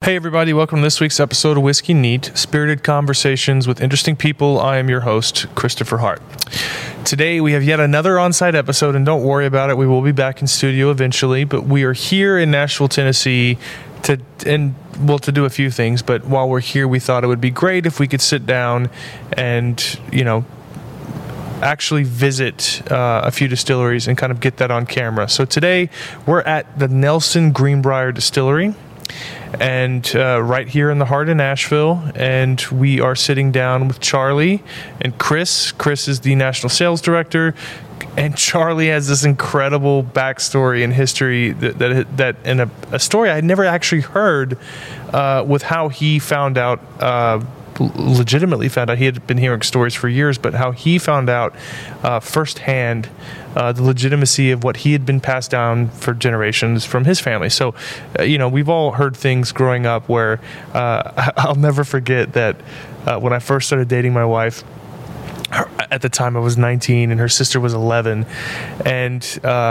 Hey everybody, welcome to this week's episode of Whiskey Neat, spirited conversations with interesting people. I am your host, Christopher Hart. Today we have yet another on-site episode, and don't worry about it, we will be back in studio eventually, but we are here in Nashville, Tennessee to do a few things, but while we're here, we thought it would be great if we could sit down and, actually visit a few distilleries and kind of get that on camera. So today we're at the Nelson Greenbrier Distillery, and right here in the heart of Nashville, and we are sitting down with Charlie and Chris. Chris is the national sales director, and Charlie has this incredible backstory and history that and a story I had never actually heard with how he legitimately found out. He had been hearing stories for years, but how he found out firsthand the legitimacy of what he had been passed down for generations from his family. So, we've all heard things growing up where I'll never forget that when I first started dating my wife, at the time I was 19 and her sister was 11, and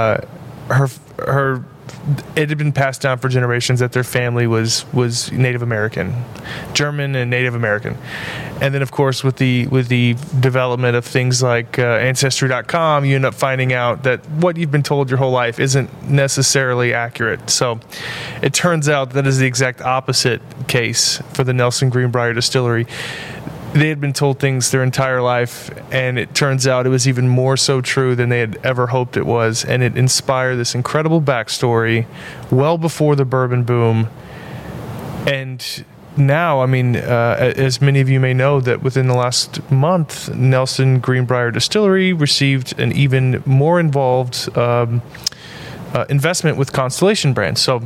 it had been passed down for generations that their family was Native American, German and Native American. And then, of course, with the development of things like Ancestry.com, you end up finding out that what you've been told your whole life isn't necessarily accurate. So it turns out that is the exact opposite case for the Nelson Greenbrier Distillery. They had been told things their entire life, and it turns out it was even more so true than they had ever hoped it was, and it inspired this incredible backstory well before the bourbon boom. And now, as many of you may know, that within the last month, Nelson Greenbrier Distillery received an even more involved investment with Constellation Brands. So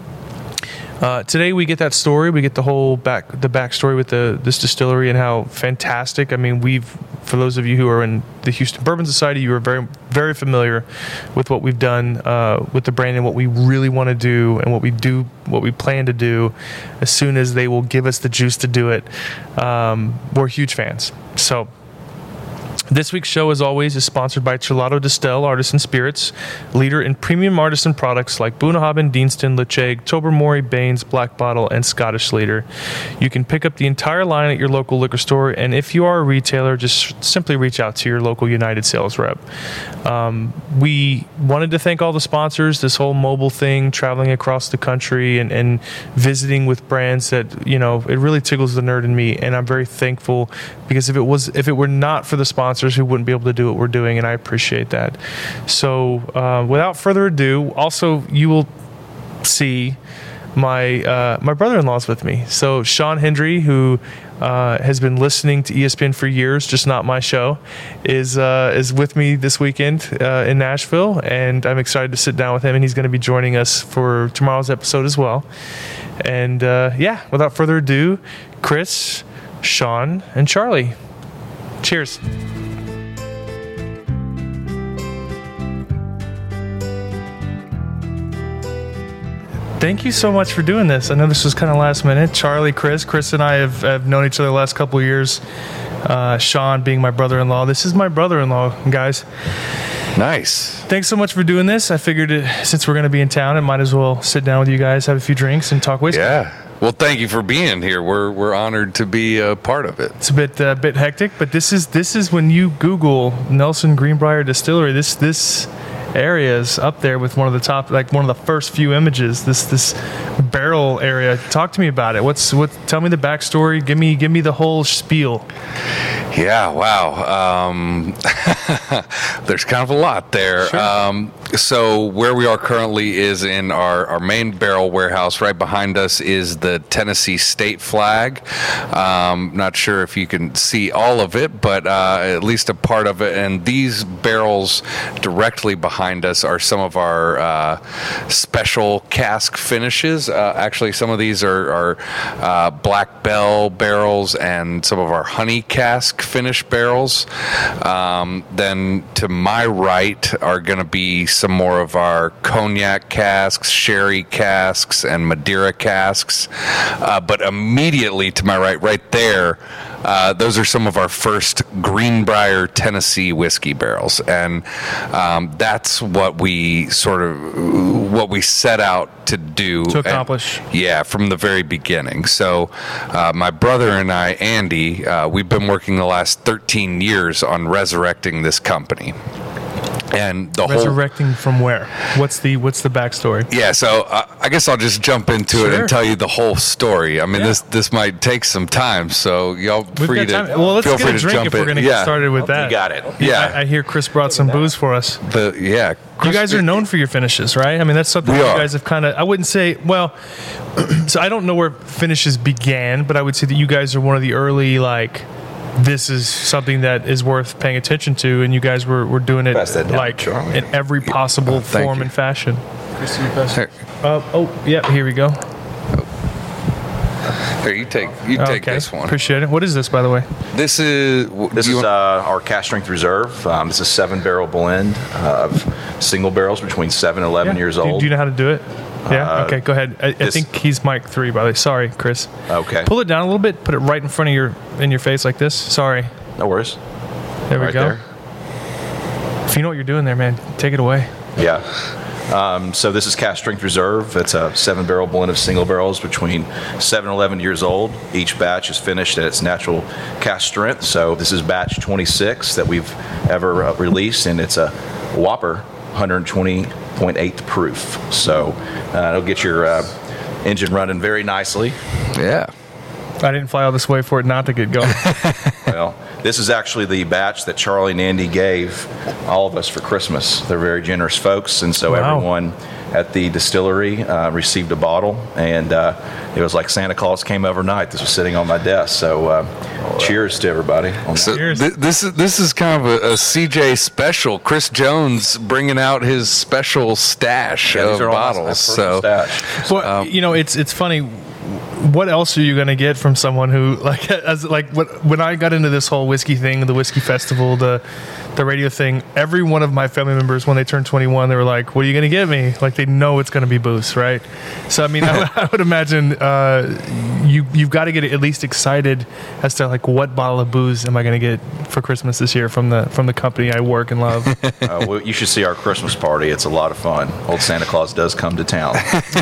today we get that story. We get the whole backstory with this distillery and how fantastic. For those of you who are in the Houston Bourbon Society, you are very, very familiar with what we've done with the brand and what we really want to do and what we plan to do as soon as they will give us the juice to do it. We're huge fans. So this week's show, as always, is sponsored by Chilado Distel Artisan Spirits, leader in premium artisan products like Bunnahabhain, Deanston, Lechaig, Tobermory, Baines, Black Bottle, and Scottish Leader. You can pick up the entire line at your local liquor store, and if you are a retailer, just simply reach out to your local United sales rep. We wanted to thank all the sponsors, this whole mobile thing, traveling across the country and visiting with brands that, it really tickles the nerd in me, and I'm very thankful, because if it were not for the sponsors, who wouldn't be able to do what we're doing, and I appreciate that. So without further ado, also you will see my brother-in-law's with me. So Sean Hendry, who has been listening to ESPN for years, just not my show, is with me this weekend in Nashville, and I'm excited to sit down with him, and he's going to be joining us for tomorrow's episode as well. And without further ado, Chris, Sean, and Charlie. Cheers. Thank you so much for doing this. I know this was kind of last minute. Charlie, Chris and I have known each other the last couple of years. Sean being my brother-in-law. This is my brother-in-law, guys. Nice. Thanks so much for doing this. I figured since we're going to be in town, it might as well sit down with you guys, have a few drinks, and talk whiskey. Yeah. Well, thank you for being here. We're honored to be a part of it. It's a bit hectic, but this is when you Google Nelson Greenbrier Distillery, this area is up there with one of the top, like one of the first few images. This barrel area. Talk to me about it. Tell me the backstory. Give me the whole spiel. Yeah, wow. There's kind of a lot there. Sure. So where we are currently is in our main barrel warehouse. Right behind us is the Tennessee state flag. Not sure if you can see all of it, but at least a part of it. And these barrels directly behind us are some of our special cask finishes. Actually, some of these are Black Bell barrels and some of our honey cask finish barrels. Then to my right are going to be some more of our cognac casks, sherry casks, and Madeira casks. But immediately to my right there, those are some of our first Greenbrier Tennessee whiskey barrels, and that's what we set out to do, to accomplish. From the very beginning. So my brother and I, Andy, we've been working the last 13 years on resurrecting this company. And the resurrecting from where? What's the backstory? Yeah, so I guess I'll just jump into it and tell you the whole story. I mean, this might take some time, so y'all free to well, let's feel get free a to drink jump if we're in. going to get started with that. You got it. Yeah, I hear Chris brought some booze for us. You guys are known for your finishes, right? I mean, that's something you guys have kind of. I wouldn't say so I don't know where finishes began, but I would say that you guys are one of the early this is something that is worth paying attention to, and you guys were doing it in every possible form and fashion. Here we go. Here, you take this one. Appreciate it. What is this, by the way? This is our Cask Strength Reserve. This is a 7-barrel blend of single barrels between 7 and 11 years old. Do you know how to do it? Yeah. Okay. Go ahead. I think he's mic 3, by the way. Sorry, Chris. Okay. Pull it down a little bit. Put it right in front of your face like this. Sorry. No worries. There we go. If you know what you're doing there, man, take it away. Yeah. So this is Cask Strength Reserve. It's a 7-barrel blend of single barrels between 7 and 11 years old. Each batch is finished at its natural cask strength. So this is batch 26 that we've ever released, and it's a whopper 120.8 proof. So it'll get your engine running very nicely. Yeah. I didn't fly all this way for it not to get going. Well, this is actually the batch that Charlie and Andy gave all of us for Christmas. They're very generous folks, and so everyone at the distillery received a bottle, and it was like Santa Claus came overnight. This was sitting on my desk. So cheers to everybody. So this is kind of a CJ special. Chris Jones bringing out his special stash of bottles. Stash. Well, it's funny. What else are you going to get from someone who when I got into this whole whiskey thing, the whiskey festival, the radio thing, every one of my family members, when they turned 21, they were like, what are you going to get me? Like, they know it's going to be booze, right? So, I mean, I would imagine you've got to get at least excited as to what bottle of booze am I going to get for Christmas this year from the company I work and love. Well, you should see our Christmas party. It's a lot of fun. Old Santa Claus does come to town.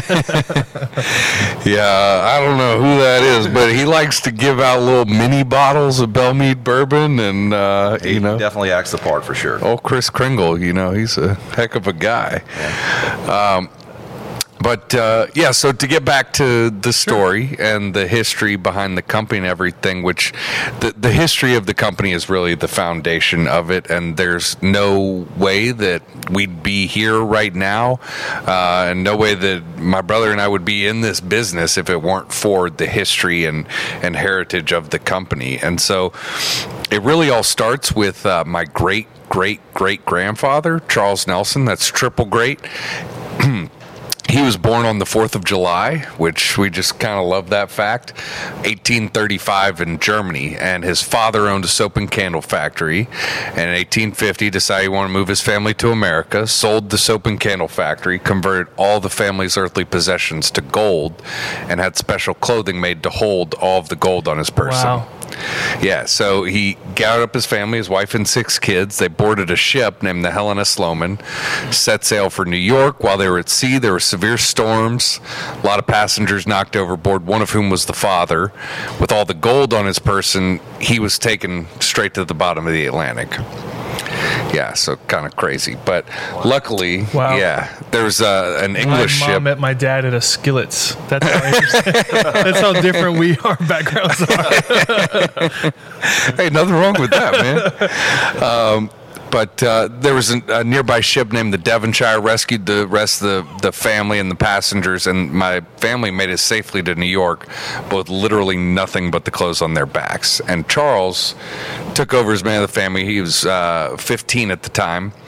Yeah, I don't know who that is, but he likes to give out little mini bottles of Bellmead bourbon, and he definitely acts the part for sure. Oh, Chris Kringle, he's a heck of a guy. Yeah. So to get back to the story and the history behind the company and everything, which the history of the company is really the foundation of it, and there's no way that we'd be here right now, and no way that my brother and I would be in this business if it weren't for the history and heritage of the company. And so it really all starts with my great-great-great-grandfather, Charles Nelson. That's triple great. He was born on the 4th of July, which we just kind of love that fact, 1835 in Germany. And his father owned a soap and candle factory. And in 1850, decided he wanted to move his family to America, sold the soap and candle factory, converted all the family's earthly possessions to gold, and had special clothing made to hold all of the gold on his person. Wow. Yeah, so he gathered up his family, his wife and 6 kids. They boarded a ship named the Helena Sloman, set sail for New York. While they were at sea, there were severe storms. A lot of passengers knocked overboard, one of whom was the father. With all the gold on his person, he was taken straight to the bottom of the Atlantic. Yeah, so kind of crazy. But luckily, there's an English ship. My mom met my dad at a Skillets. That's how interesting. That's how different our backgrounds are. Hey, nothing wrong with that, man. But there was a nearby ship named the Devonshire, rescued the rest of the family and the passengers, and my family made it safely to New York, but with literally nothing but the clothes on their backs. And Charles took over as man of the family. He was 15 at the time.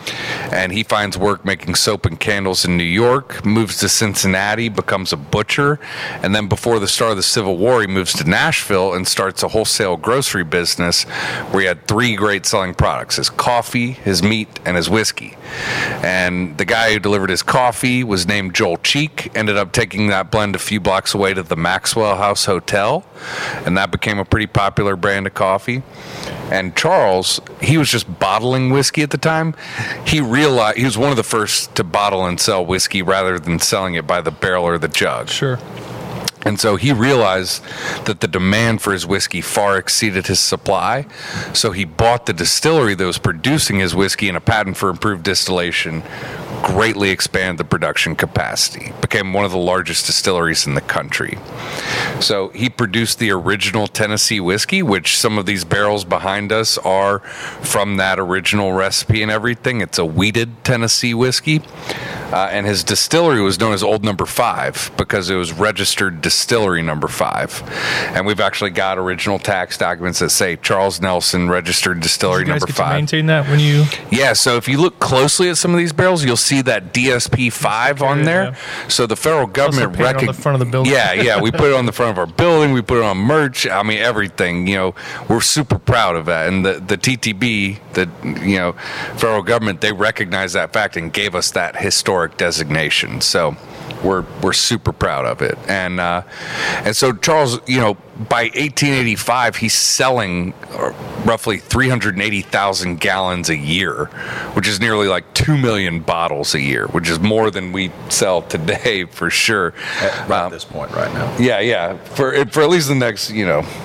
and he finds work making soap and candles in New York, moves to Cincinnati, becomes a butcher, and then before the start of the Civil War, he moves to Nashville and starts a wholesale grocery business where he had 3 great selling products: his coffee, his meat, and his whiskey. And the guy who delivered his coffee was named Joel Cheek, ended up taking that blend a few blocks away to the Maxwell House Hotel, and that became a pretty popular brand of coffee. And Charles, he was just bottling whiskey at the time. He realized he was one of the first to bottle and sell whiskey rather than selling it by the barrel or the jug. Sure. And so he realized that the demand for his whiskey far exceeded his supply. So he bought the distillery that was producing his whiskey, and a patent for improved distillation greatly expanded the production capacity. Became one of the largest distilleries in the country. So he produced the original Tennessee whiskey, which some of these barrels behind us are from that original recipe and everything. It's a wheated Tennessee whiskey. And his distillery was known as Old Number 5 because it was registered Distillery Number 5. And we've actually got original tax documents that say Charles Nelson, registered Distillery Number 5. You guys get to maintain that when you... Yeah, so if you look closely at some of these barrels, you'll see that DSP 5 on there. Yeah. So the federal government on the front of the building. Yeah, we put it on the front of our building. We put it on merch. I mean, everything. You know, we're super proud of that. And the TTB, the federal government, they recognized that fact and gave us that historic designation. So we're super proud of it. And so Charles, by 1885, he's selling roughly 380,000 gallons a year, which is nearly like 2 million bottles a year, which is more than we sell today for sure. At this point right now. Yeah. For at least the next,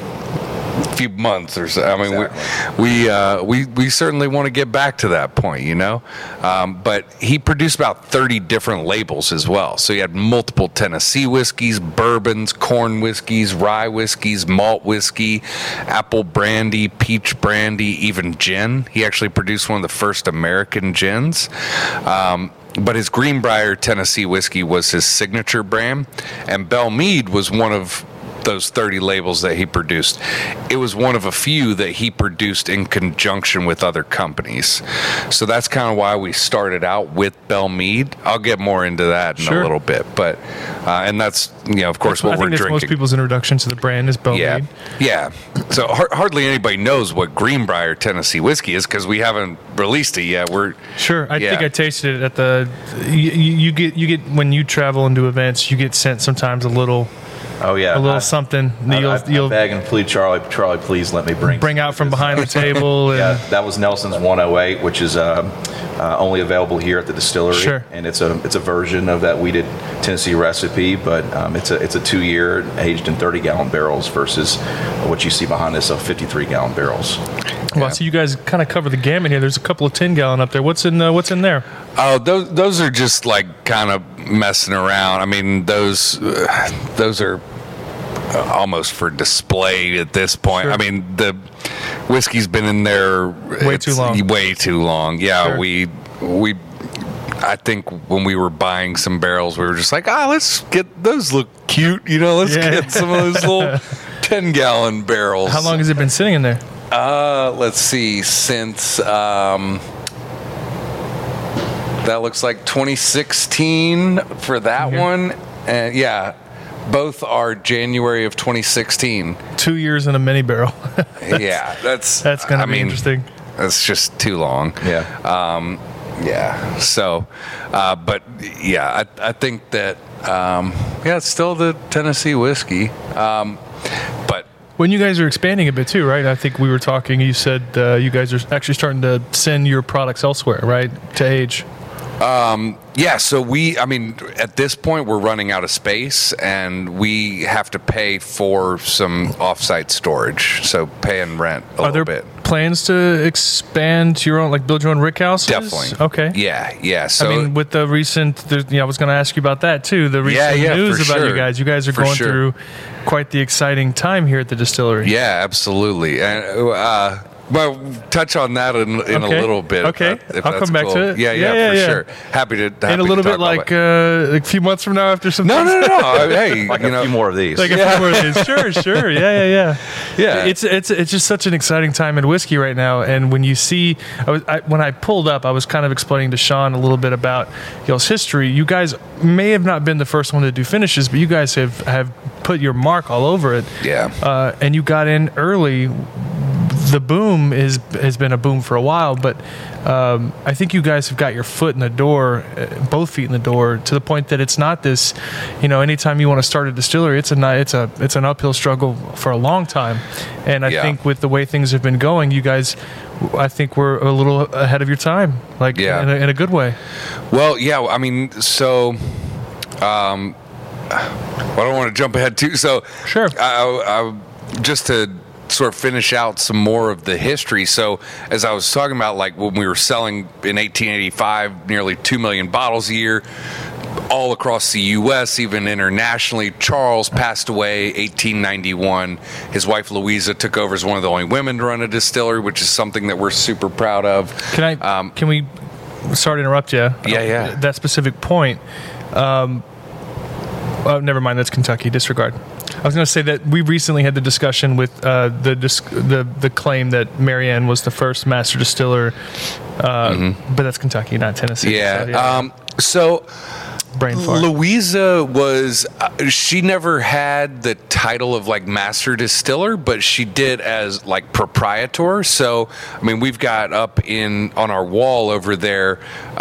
few months or so. I mean, exactly. we certainly want to get back to that point, but he produced about 30 different labels as well. So he had multiple Tennessee whiskeys, bourbons, corn whiskeys, rye whiskeys, malt whiskey, apple brandy, peach brandy, even gin. He actually produced one of the first American gins. But his Greenbrier Tennessee whiskey was his signature brand, and Belle Meade was one of those 30 labels that he produced. It was one of a few that he produced in conjunction with other companies. So that's kind of why we started out with Belle Meade. I'll get more into that in a little bit, but and that's of course what we're drinking. Most people's introduction to the brand is Belle Meade. Yeah. So hardly anybody knows what Greenbrier Tennessee whiskey is because we haven't released it yet. I think I tasted it at the. You get when you travel and do events, you get sent sometimes a little. Oh yeah, a little something. You'll beg and plead, Charlie, please let me bring out from behind the table. Yeah, that was Nelson's 108, which is only available here at the distillery. Sure. And it's a version of that wheated Tennessee recipe, but it's a 2-year aged in 30-gallon barrels versus what you see behind us of 53-gallon barrels. Well, so you guys kind of cover the gamut here. There's a couple of 10-gallon up there. What's in there? Oh, those are just like kind of messing around. I mean, those are almost for display at this point. Sure. I mean, the whiskey's been in there way too long. Yeah, sure. we I think when we were buying some barrels, we were just like, let's get those look cute. Let's get some of those little 10-gallon barrels. How long has it been sitting in there? Let's see, since that looks like 2016 for that one. And both are January of 2016. 2 years in a mini barrel. that's going to be interesting. That's just too long. Yeah. So, but I think that it's still the Tennessee whiskey. But when you guys are expanding a bit too, right? I think we were talking. You said you guys are actually starting to send your products elsewhere, right? To age. So at this point we're running out of space and we have to pay for some offsite storage. So pay and rent a little bit. Are there plans to expand your own, build your own rick houses? Definitely. Okay. Yeah. So with the recent, I was going to ask you about that too. The recent news about you guys. You guys are going through quite the exciting time here at the distillery. Yeah, absolutely. And Well, touch on that in a little bit. Okay, if I'll that's come back cool. to it. Yeah, for sure. Happy to. In a little bit, like a few months from now, after some. No. Hey, Like a few more of these. Like a few more of these. Sure. Yeah. Yeah. It's just such an exciting time in whiskey right now. And when you see, when I pulled up, I was kind of explaining to Sean a little bit about y'all's history. You guys may have not been the first one to do finishes, but you guys have put your mark all over it. Yeah. And you got in early. The boom has been a boom for a while, but I think you guys have got your foot in the door, both feet in the door, to the point that it's not this, anytime you want to start a distillery, it's an uphill struggle for a long time. And I think with the way things have been going, you guys, I think we're a little ahead of your time, in a good way. Well, yeah. I mean, so. I don't want to jump ahead too. So sure. I just to sort of finish out some more of the history. So as I was talking about, like when we were selling in 1885, nearly 2 million bottles a year, all across the U.S., even internationally. Charles passed away 1891. His wife Louisa took over as one of the only women to run a distillery, which is something that we're super proud of. Can we? Sorry to interrupt you. Yeah. That specific point. Never mind. That's Kentucky. Disregard. I was going to say that we recently had the discussion with the claim that Marianne was the first master distiller, but that's Kentucky, not Tennessee. Yeah. So brain fart. Louisa was she never had the title of like master distiller, but she did as like proprietor. So I mean, we've got up on our wall over there.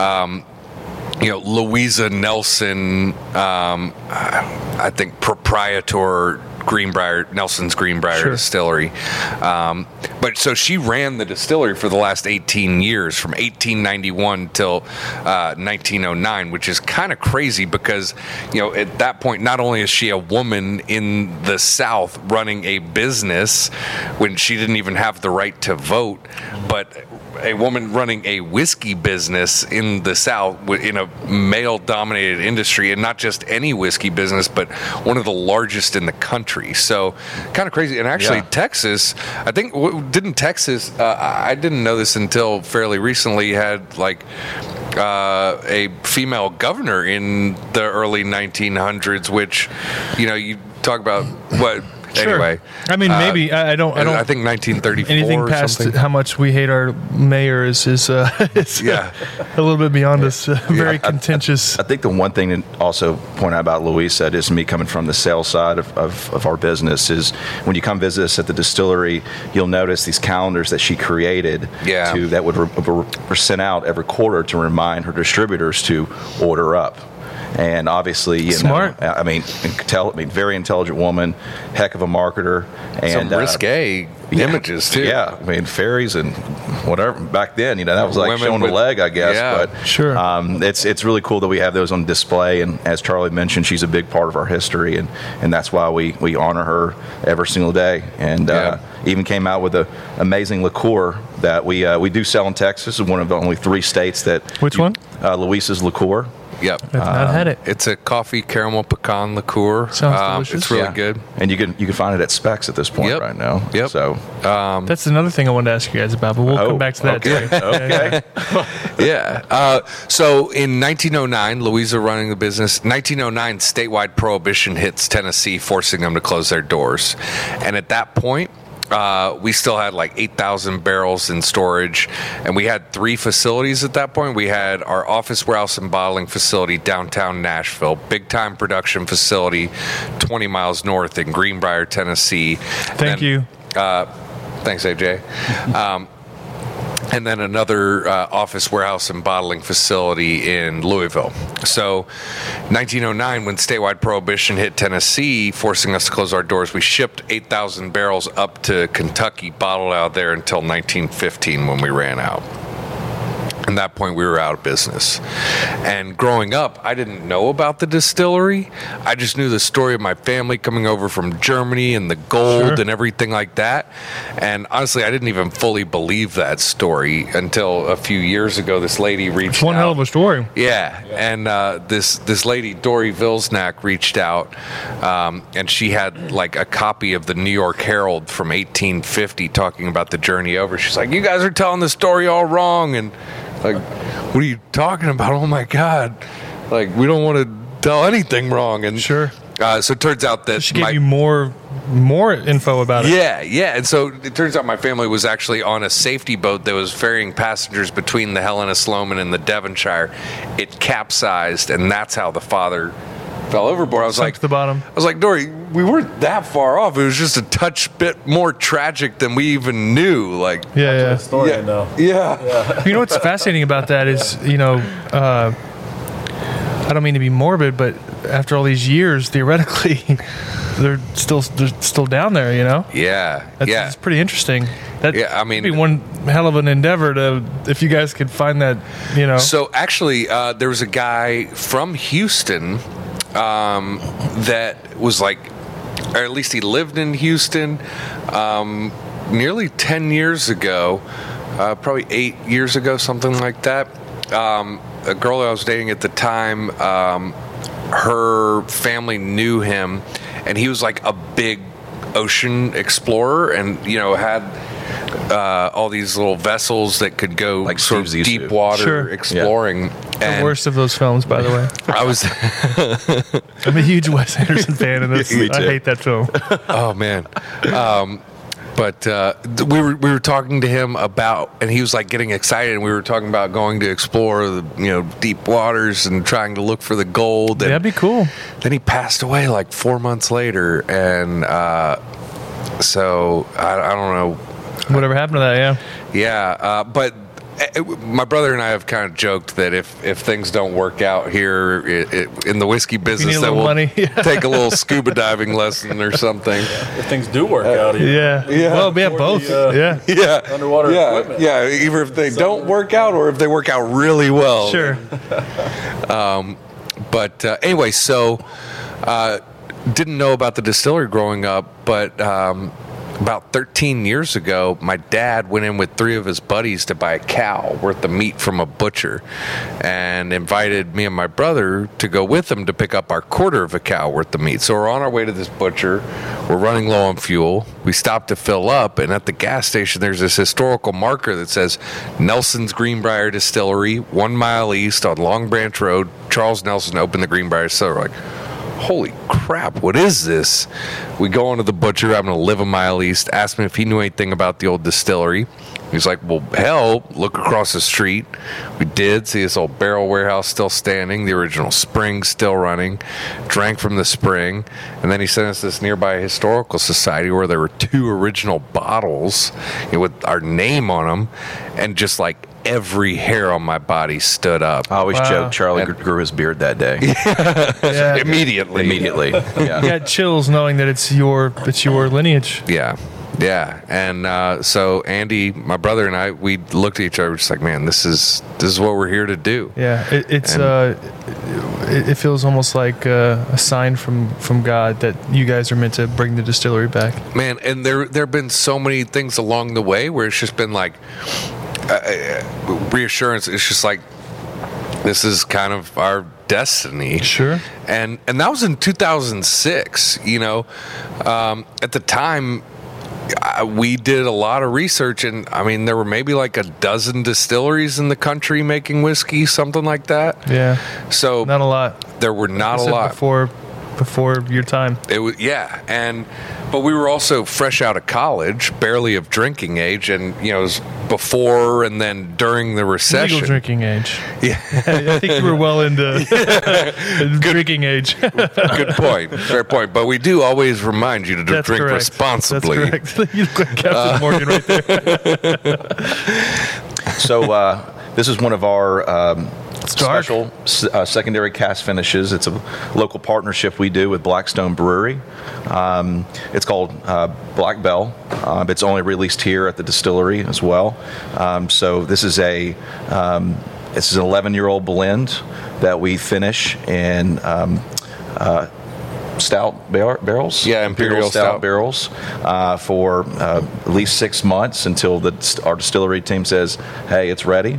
Louisa Nelson, I think proprietor Nelson's Greenbrier Distillery. But so she ran the distillery for the last 18 years, from 1891 till 1909, which is kind of crazy because, at that point, not only is she a woman in the South running a business when she didn't even have the right to vote, but a woman running a whiskey business in the South in a male-dominated industry, and not just any whiskey business, but one of the largest in the country. So kind of crazy. And actually, Texas, I think, didn't Texas, I didn't know this until fairly recently, had like a female governor in the early 1900s, which, you talk about what... Sure. Anyway, I mean, maybe I don't. I think 1934. Anything past how much we hate our mayor is a little bit beyond us. Very contentious. I think the one thing to also point out about Louisa, is me coming from the sales side of our business, is when you come visit us at the distillery, you'll notice these calendars that she created that were sent out every quarter to remind her distributors to order up. And obviously, smart. Very intelligent woman, heck of a marketer, and some risque images too. Yeah, I mean, fairies and whatever back then. That was like women showing a leg, I guess. Yeah, but sure. It's really cool that we have those on display. And as Charlie mentioned, she's a big part of our history, and that's why we honor her every single day. And even came out with an amazing liqueur that we do sell in Texas. It's one of the only 3 states that. Which one? Louisa's liqueur. Yep. I've not had it. It's a coffee caramel pecan liqueur. Sounds delicious. It's really good. And you can find it at Specs at this point right now. Yep. So that's another thing I wanted to ask you guys about, but we'll come back to that too. Okay. Yeah. So in 1909, Louisa running the business. 1909, statewide prohibition hits Tennessee, forcing them to close their doors. And at that point, we still had like 8,000 barrels in storage, and we had 3 facilities at that point. We had our office, warehouse, and bottling facility downtown Nashville, big-time production facility 20 miles north in Greenbrier, Tennessee. Thank you. Thanks, AJ. And then another office, warehouse, and bottling facility in Louisville. So 1909, when statewide prohibition hit Tennessee, forcing us to close our doors, we shipped 8,000 barrels up to Kentucky, bottled out there until 1915 when we ran out. At that point, we were out of business. And growing up, I didn't know about the distillery. I just knew the story of my family coming over from Germany and the gold and everything like that. And honestly, I didn't even fully believe that story until a few years ago. This lady reached out. One hell of a story. Yeah, and this lady, Dory Vilsnack, reached out, and she had like a copy of the New York Herald from 1850 talking about the journey over. She's like, "You guys are telling the story all wrong," and like, "What are you talking about? Oh my God! Like, we don't want to tell anything wrong." And Sure. So it turns out that She gave you more info about it. yeah. And so it turns out my family was actually on a safety boat that was ferrying passengers between the Helena Sloman and the Devonshire. It capsized, and that's how the father fell overboard. I was Sunk like, to the bottom. I was like, Dory, we weren't that far off. It was just a touch bit more tragic than we even knew. Like, Yeah. Story, I know. yeah. You know what's fascinating about that is, I don't mean to be morbid, but after all these years, theoretically, they're still down there. You know. Yeah. That's pretty interesting. That Yeah, I mean- would be one hell of an endeavor to, if you guys could find that, So actually, there was a guy from Houston that was like, or at least he lived in Houston nearly 10 years ago, probably 8 years ago, something like that. A girl that I was dating at the time, her family knew him, and he was like a big ocean explorer, and had all these little vessels that could go Like sort Steve of Zissou. deep water Sure. exploring. the worst of those films, by the way. I was, I'm a huge Wes Anderson fan, and this, Me I too. hate that film. oh man. But we were talking to him about, and he was like getting excited, and we were talking about going to explore the deep waters and trying to look for the gold. And That'd be cool. then he passed away like 4 months later, and so I don't know. Whatever happened to that? Yeah. Yeah, but my brother and I have kind of joked that if things don't work out here in the whiskey business, need a that little we'll money. take a little scuba diving lesson or something. If things do work out, even. Yeah. Well, yeah, both. the, Yeah. Underwater equipment. Yeah, either if they don't work out or if they work out really well. Sure. But anyway, so didn't know about the distillery growing up, but about 13 years ago, my dad went in with 3 of his buddies to buy a cow worth of meat from a butcher, and invited me and my brother to go with him to pick up our quarter of a cow worth of meat. So we're on our way to this butcher. We're running low on fuel. We stop to fill up, and at the gas station, there's this historical marker that says Nelson's Greenbrier Distillery, 1 mile east on Long Branch Road. Charles Nelson opened the Greenbrier Distillery. We're like, holy crap, what is this? We go into the butcher, I'm going to live a mile east, asked him if he knew anything about the old distillery. He's like, well, hell, look across the street. We did see this old barrel warehouse still standing, the original spring still running, drank from the spring, and then he sent us this nearby historical society where there were 2 original bottles with our name on them, and just like every hair on my body stood up. I always Wow. joke Charlie grew his beard that day. Yeah. Immediately. Immediately. Yeah. Got chills knowing that it's your lineage. Yeah. And so Andy, my brother, and I, we looked at each other just like, man, this is what we're here to do. Yeah, it feels almost like a sign from God that you guys are meant to bring the distillery back. Man, and there have been so many things along the way where it's just been like reassurance. It's just like, this is kind of our destiny. Sure. And that was in 2006. At the time, we did a lot of research, and I mean, there were maybe like a dozen distilleries in the country making whiskey, something like that. Yeah, So not a lot. there were not I a said lot. before your time. It was, but we were also fresh out of college, barely of drinking age, and it was before and then during the recession. Legal drinking age. Yeah, I think you were well into drinking age. good point, fair point. But we do always remind you to That's drink correct. responsibly. That's correct. You look like Captain Morgan right there. So this is one of our dark. special secondary cask finishes. It's a local partnership we do with Blackstone Brewery. It's called Black Bell. It's only released here at the distillery as well. So this is an 11-year-old blend that we finish in stout barrels. Yeah, Imperial Stout barrels for at least 6 months until our distillery team says, hey, it's ready.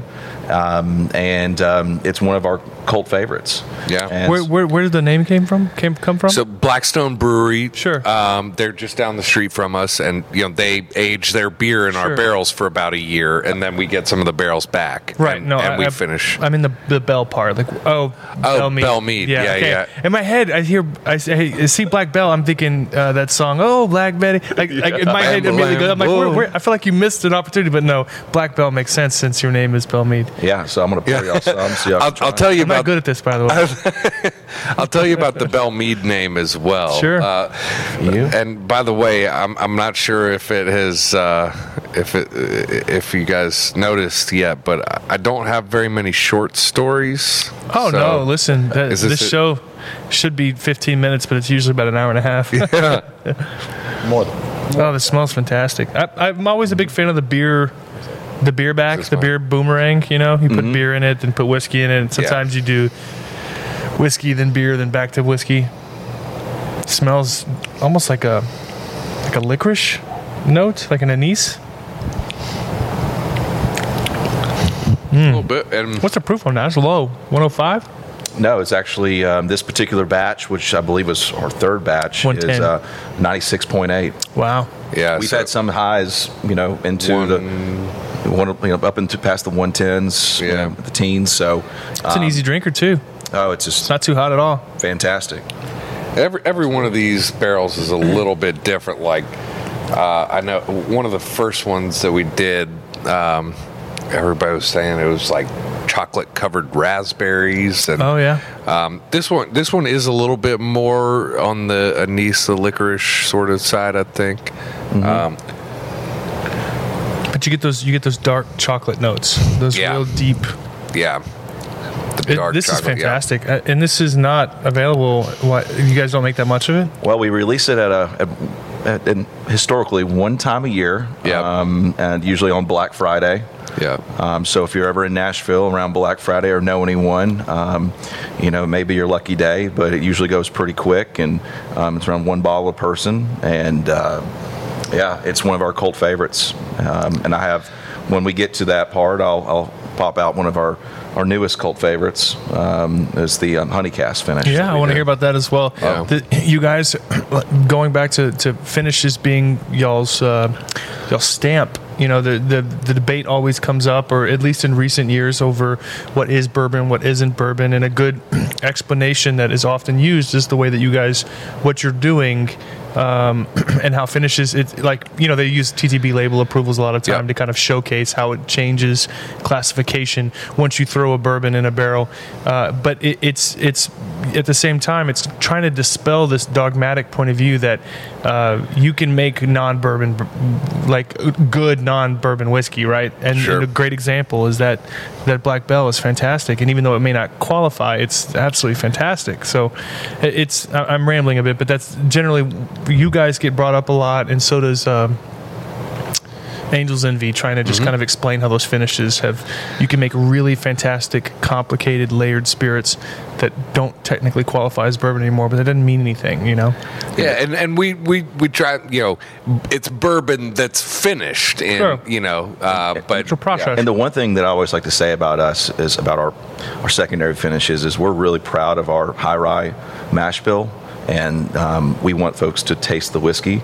It's one of our cult favorites. Yeah. And Where did the name come from? So Blackstone Brewery, Sure. They're just down the street from us, and they age their beer in our Sure. barrels for about a year, and then we get some of the barrels back. Right. And we finish. I'm in the Bell part. Like, Bell Mead. Bell Mead. Yeah, okay. yeah. In my head, I see Black Bell. I'm thinking that song. Oh, Black Betty. Like in my head, immediately goes. I'm like, where? I feel like you missed an opportunity, but no. Black Bell makes sense since your name is Bell Mead. yeah, so I'm going to pour y'all some. So y'all can I'll try. tell you I'm not about. good at this, by the way. I'll tell you about the Bell Mead name as well. Sure. And by the way, I'm not sure if it has if you guys noticed yet, but I don't have very many short stories. Oh So- no! Listen, Is this this it? show should be 15 minutes, but it's usually about an hour and a half. More than. Oh, this smells fantastic. I'm always a big fan of the beer back, the beer boomerang. You put beer in it, then put whiskey in it. And sometimes you do whiskey, then beer, then back to whiskey. It smells almost like a licorice note, like an anise. A little bit. And What's the proof on that? It's low, 105. No, it's actually this particular batch, which I believe was our third batch, is 110. 96.8. Wow. yeah, We've so- had some highs, into up into past the 110s, Yeah. the teens. So It's an easy drinker too. it's just It's not too hot at all. fantastic. Every one of these barrels is a little bit different. Like I know one of the first ones that we did, everybody was saying it was like chocolate covered raspberries, and Oh yeah. this one is a little bit more on the anise, the licorice sort of side, I think. But you get those dark chocolate notes. Those Yeah. real deep. Yeah, the dark This is chocolate, yeah. fantastic, and this is not available. What, you guys don't make that much of it? Well, we release it at historically one time a year, Yep. and usually on Black Friday. Yeah. So if you're ever in Nashville around Black Friday or know anyone, maybe your lucky day, but it usually goes pretty quick, and it's around one bottle a person, and it's one of our cult favorites. And I have, when we get to that part, I'll pop out one of our newest cult favorites, is the honey cask finish. Yeah, I want to hear about that as well. Yeah. You guys, going back to finishes being y'all's stamp. The debate always comes up, or at least in recent years, over what is bourbon, what isn't bourbon, and a good explanation that is often used is the way that you guys, what you're doing, and how finishes. It's like they use TTB label approvals a lot of time Yep. to kind of showcase how it changes classification once you throw a bourbon in a barrel. But it's at the same time, it's trying to dispel this dogmatic point of view that you can make non-bourbon, like good non-bourbon whiskey, right? And, Sure. and a great example is that Black Bell is fantastic, and even though it may not qualify, it's absolutely fantastic. So I'm rambling a bit, but that's generally, you guys get brought up a lot, and so does Angel's Envy, trying to just kind of explain how those finishes you can make really fantastic, complicated, layered spirits that don't technically qualify as bourbon anymore, but that doesn't mean anything, Yeah, and we try, it's bourbon that's finished in, Sure. but It's a process. And the one thing that I always like to say about us is about our secondary finishes is we're really proud of our high rye mash bill, and we want folks to taste the whiskey.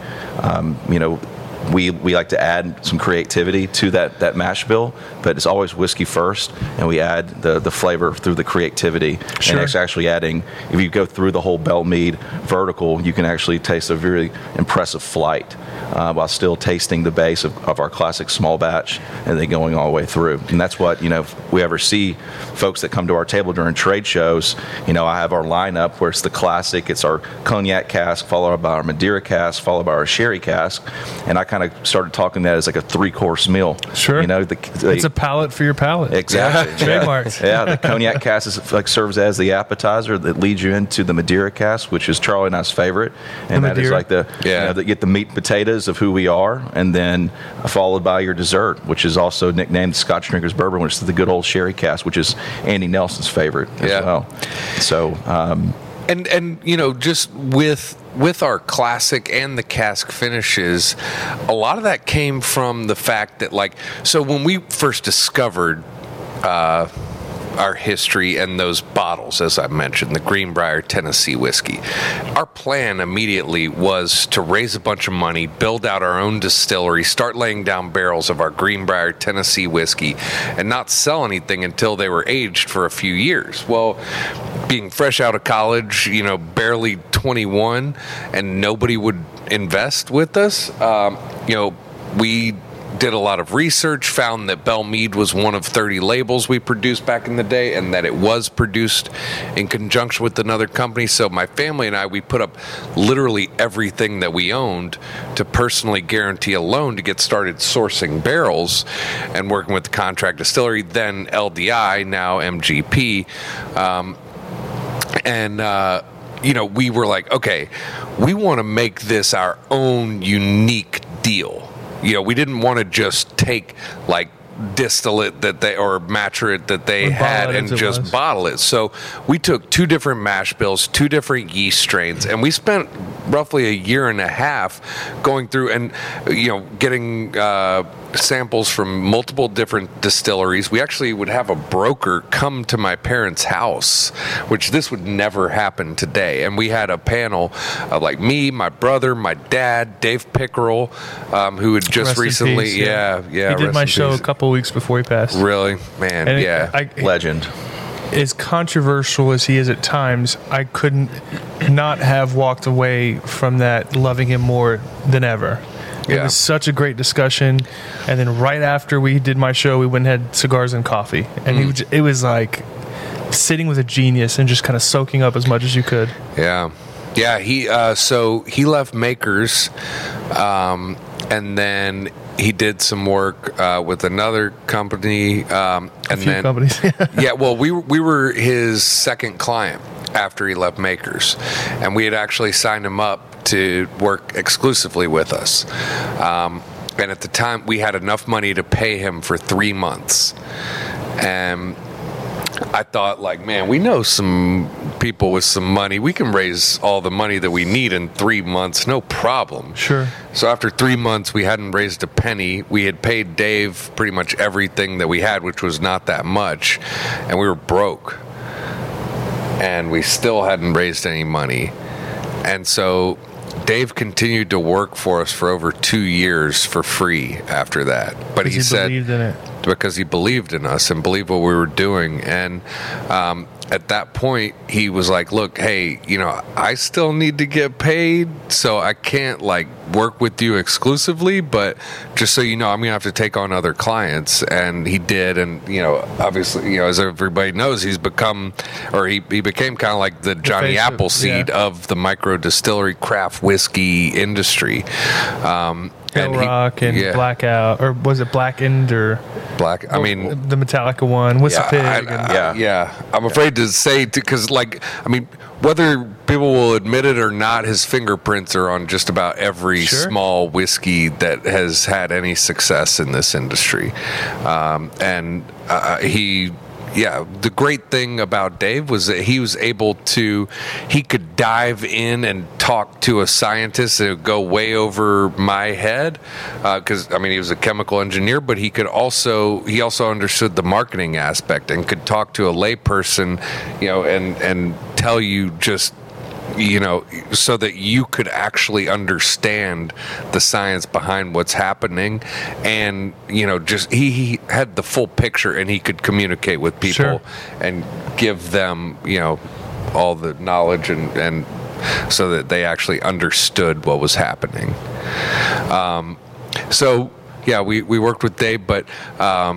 We like to add some creativity to that mash bill, but it's always whiskey first, and we add the flavor through the creativity. Sure. And it's actually adding, if you go through the whole Bell Mead vertical, you can actually taste a very impressive flight while still tasting the base of our classic small batch, and then going all the way through. And that's what, if we ever see folks that come to our table during trade shows, I have our lineup where it's the classic, it's our cognac cask, followed by our Madeira cask, followed by our sherry cask, and I kind of started talking that as like a 3-course meal. Sure. You know, It's a palate for your palate. exactly. Trademarked. Yeah, the cognac cask serves as the appetizer that leads you into the Madeira cask, which is Charlie and I's favorite, and that is like you get the meat and potatoes of who we are, and then followed by your dessert, which is also nicknamed Scotch Drinker's Bourbon, which is the good old sherry cask, which is Andy Nelson's favorite as well. So, and just with our classic and the cask finishes, a lot of that came from the fact that, so when we first discovered our history and those bottles, as I mentioned, the Greenbrier Tennessee whiskey, our plan immediately was to raise a bunch of money, build out our own distillery, start laying down barrels of our Greenbrier Tennessee whiskey, and not sell anything until they were aged for a few years. Well, being fresh out of college, barely 21, and nobody would invest with us, we did a lot of research, found that Belle Meade was one of 30 labels we produced back in the day, and that it was produced in conjunction with another company. So my family and I, we put up literally everything that we owned to personally guarantee a loan to get started sourcing barrels and working with the contract distillery, then LDI, now MGP. We were like, okay, we want to make this our own unique deal. We didn't want to just take distillate or maturate that they had and just bottle it. So we took 2 different mash bills, 2 different yeast strains, and we spent roughly a year and a half going through and getting samples from multiple different distilleries. We actually would have a broker come to my parents' house, which this would never happen today. And we had a panel of me, my brother, my dad, Dave Pickerel, who had just recently, he did my show a couple weeks before he passed. Really, man, legend. As controversial as he is at times, I couldn't not have walked away from that loving him more than ever. It was such a great discussion, and then right after we did my show, we went and had cigars and coffee, and it was like sitting with a genius and just kind of soaking up as much as you could. Yeah. He he left Makers, and then he did some work with another company, companies. We were his second client after he left Makers, and we had actually signed him up to work exclusively with us. And at the time, we had enough money to pay him for 3 months. And I thought, man, we know some people with some money. We can raise all the money that we need in 3 months, no problem. Sure. So after 3 months, we hadn't raised a penny. We had paid Dave pretty much everything that we had, which was not that much. And we were broke. And we still hadn't raised any money. And so Dave continued to work for us for over 2 years for free after that. But he said, believed in it. Because he believed in us and believed what we were doing. And at that point, he was like, look, hey, I still need to get paid, so I can't work with you exclusively, but just so you know, I'm going to have to take on other clients. And he did. And, obviously, as everybody knows, he became kind of like the Johnny Appleseed of the micro distillery craft whiskey industry. Hill Rock and Blackout, or was it Blackened or Black? the Metallica one. What's the pig? I'm afraid to say because, whether people will admit it or not, his fingerprints are on just about every small whiskey that has had any success in this industry, the great thing about Dave was that he could dive in and talk to a scientist that would go way over my head, because he was a chemical engineer, but he also understood the marketing aspect and could talk to a layperson, and tell you just, so that you could actually understand the science behind what's happening. And, just he had the full picture, and he could communicate with people and give them, all the knowledge and so that they actually understood what was happening. We worked with Dave, but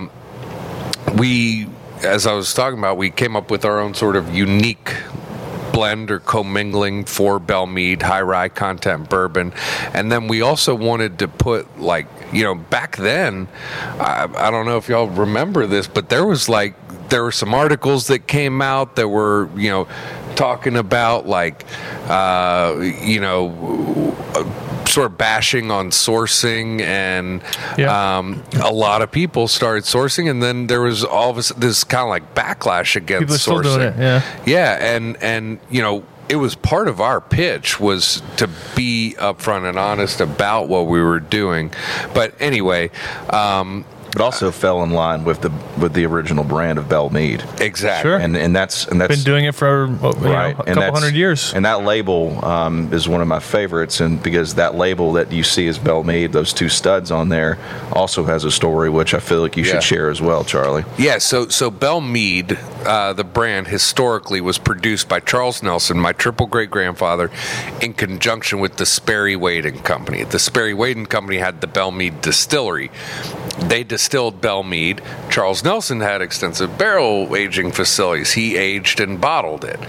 as I was talking about, we came up with our own sort of unique blend or commingling for Belle Meade, high rye content bourbon. And then we also wanted to put, like, you know, back then, I don't know if y'all remember this, but there were some articles that came out that were, you know, talking about, like, you know, sort of bashing on sourcing, and a lot of people started sourcing, and then there was all of this kind of like backlash against people are still sourcing. doing it, yeah, and you know, it was part of our pitch was to be upfront and honest about what we were doing. But anyway, But also fell in line with the original brand of Belle Meade. exactly. Sure. And that's been doing it for right, a and couple hundred years. And that label is one of my favorites, and because that label that you see as Belle Meade, those two studs on there, also has a story which I feel like you should share as well, Charlie. Yeah, so Belle Meade, the brand, historically was produced by Charles Nelson, my triple great grandfather, in conjunction with the Sperry Wade and Company. The Sperry Wade and Company had the Belle Meade distillery. They distilled Belle Meade. Charles Nelson had extensive barrel aging facilities. He aged and bottled it.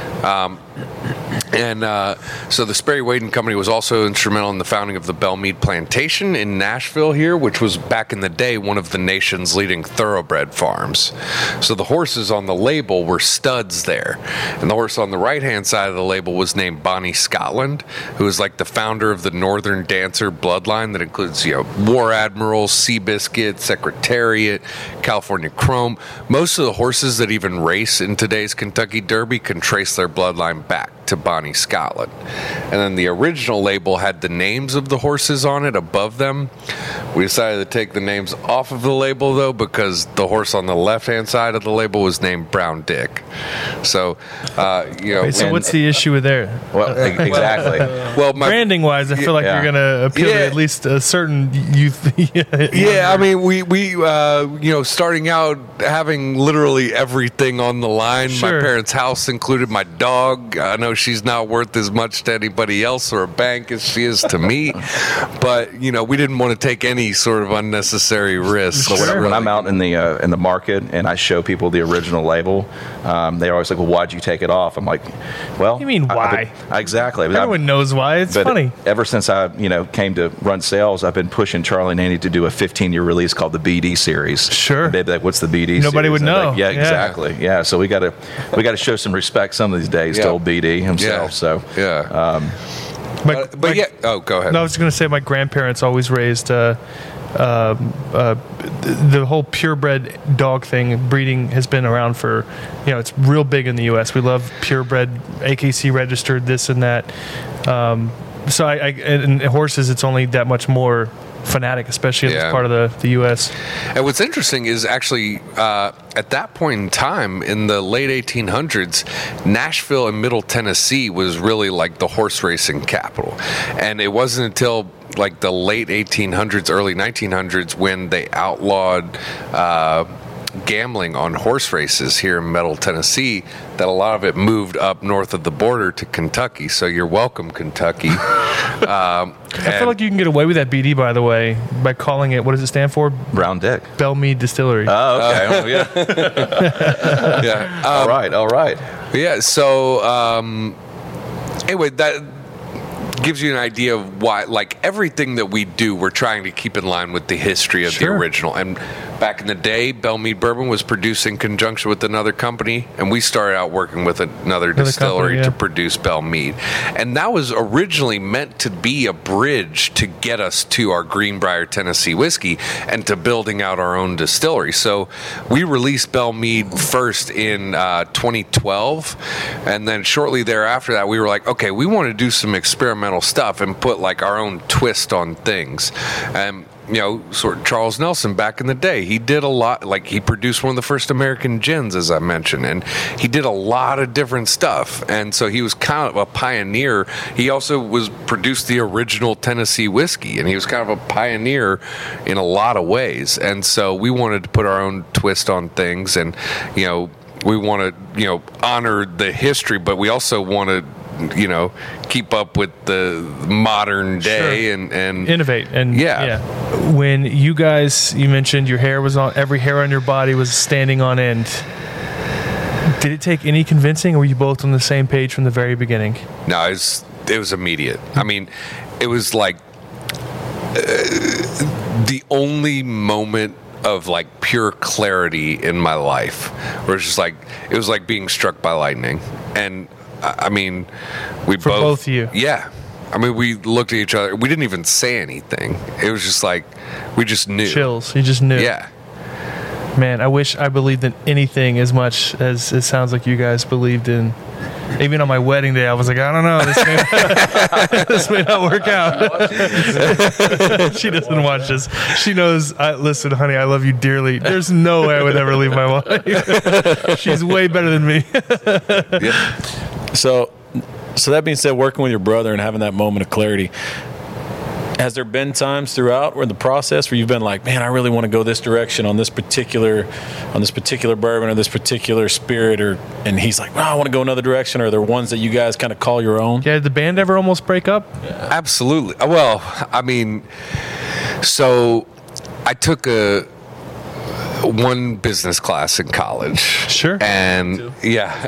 So the Sperry Wade and Company was also instrumental in the founding of the Belle Meade Plantation in Nashville here, which was back in the day one of the nation's leading thoroughbred farms. So the horses on the label were studs there. And the horse on the right-hand side of the label was named Bonnie Scotland, who was like the founder of the Northern Dancer bloodline that includes, you know, War Admiral, Seabiscuit, Secretariat, California Chrome. Most of the horses that even race in today's Kentucky Derby can trace their bloodline back to Bonnie Scotland. And then the original label had the names of the horses on it above them. We decided to take the names off of the label, though, because the horse on the left-hand side of the label was named Brown Dick. So, you know... So what's the issue with there? Well, exactly. Well, branding-wise, I feel like you're going to appeal to at least a certain youth. Yeah, I mean, we you know, starting out having literally everything on the line. Sure. My parents' house included my dog. I know she's not worth as much to anybody else or a bank as she is to me, but you know, we didn't want to take any sort of unnecessary risks. So when I'm out in the market and I show people the original label, they're always like, "Well, why'd you take it off?" I'm like, "Well, you mean why?" Exactly. Everyone knows why. It's funny. Ever since I came to run sales, I've been pushing Charlie and Andy to do a 15-year release called the BD series. Sure. And they'd be like, "What's the BD?" Nobody series? would know. Like, yeah, exactly. Yeah. So we got to show some respect some of these days to old BD himself. So but yeah. Oh, go ahead. No, I was going to say my grandparents always raised the whole purebred dog thing. Breeding has been around for, you know, it's real big in the U.S. We love purebred, AKC registered, this and that. So and horses, it's only that much more fanatic, especially in this part of the U.S. And what's interesting is actually at that point in time, in the late 1800s, Nashville and Middle Tennessee was really like the horse racing capital. And it wasn't until like the late 1800s, early 1900s when they outlawed gambling on horse races here in Middle Tennessee that a lot of it moved up north of the border to Kentucky. So you're welcome, Kentucky. I feel like you can get away with that BD, by the way, by calling it, what does it stand for? Brown Dick. Belle Meade Distillery. Oh, okay. Yeah. All right. Yeah. So anyway, that gives you an idea of why, like, everything that we do, we're trying to keep in line with the history of the original. And back in the day, Belle Meade Bourbon was produced in conjunction with another company, and we started out working with another distillery to produce Belle Meade. And that was originally meant to be a bridge to get us to our Greenbrier Tennessee whiskey and to building out our own distillery. So we released Belle Meade first in 2012, and then shortly thereafter that, we were like, okay, we want to do some experimental stuff and put like our own twist on things. And you know, sort of Charles Nelson back in the day, he did a lot, like he produced one of the first American gins, as I mentioned, and he did a lot of different stuff. And so he was kind of a pioneer. He also produced the original Tennessee whiskey, and he was kind of a pioneer in a lot of ways. And so we wanted to put our own twist on things, and you know, we want to, you know, honor the history, but we also want to, you know, keep up with the modern day and innovate. And when you guys, you mentioned your hair was on, every hair on your body was standing on end. Did it take any convincing, or were you both on the same page from the very beginning? No, it was immediate. I mean, it was like the only moment of like pure clarity in my life, where it's just like it was like being struck by lightning. And I mean, we For both of you. Yeah. I mean, we looked at each other. We didn't even say anything. It was just like we just knew. Chills. You just knew. Yeah. Man, I wish I believed in anything as much as it sounds like you guys believed in. Even on my wedding day, I was like, I don't know, this may not work out. She doesn't watch this. She knows, listen, honey, I love you dearly. There's no way I would ever leave my wife. She's way better than me. Yeah. So that being said, working with your brother and having that moment of clarity, has there been times throughout or in the process where you've been like, man, I really want to go this direction on this particular bourbon or this particular spirit, and he's like, well, I want to go another direction? Or are there ones that you guys kind of call your own? Yeah, did the band ever almost break up? Absolutely. Well, I mean, so I took one business class in college. Sure. And yeah,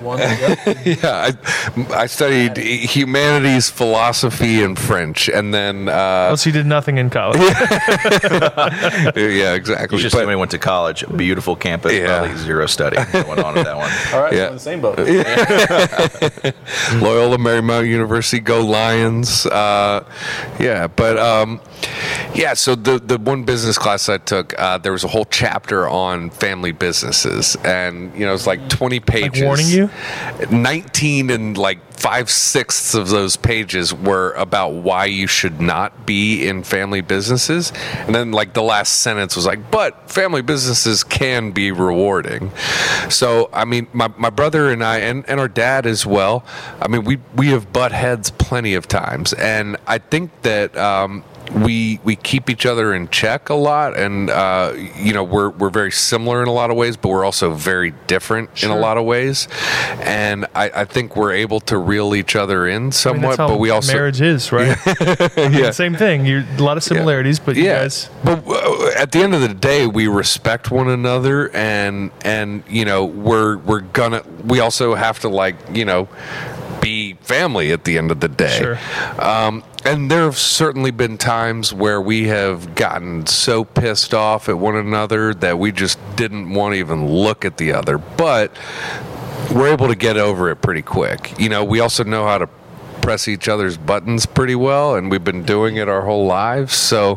I studied humanities, philosophy, and French, and then So you did nothing in college. yeah, exactly. You just when we went to college, a beautiful campus, probably zero study going on at that one. All right, Yeah. we're in the same boat. Loyola Marymount University, go Lions. Yeah, but so the one business class I took, there was a whole chapter on family businesses, and it's like 20 pages. Like warning you? 19, and like 5/6 of those pages were about why you should not be in family businesses, and then like the last sentence was like, but family businesses can be rewarding. So I mean, my brother and I, and our dad as well, I mean, we have butt heads plenty of times, and I think that we keep each other in check a lot, and we're very similar in a lot of ways, but we're also very different in a lot of ways, and I think we're able to reel each other in somewhat. That's how but we also marriage is, right? yeah. Same thing. You're a lot of similarities, but you guys. But at the end of the day, we respect one another, and we also have to be family at the end of the day. Sure. And there have certainly been times where we have gotten so pissed off at one another that we just didn't want to even look at the other. But we're able to get over it pretty quick. We also know how to press each other's buttons pretty well, and we've been doing it our whole lives. So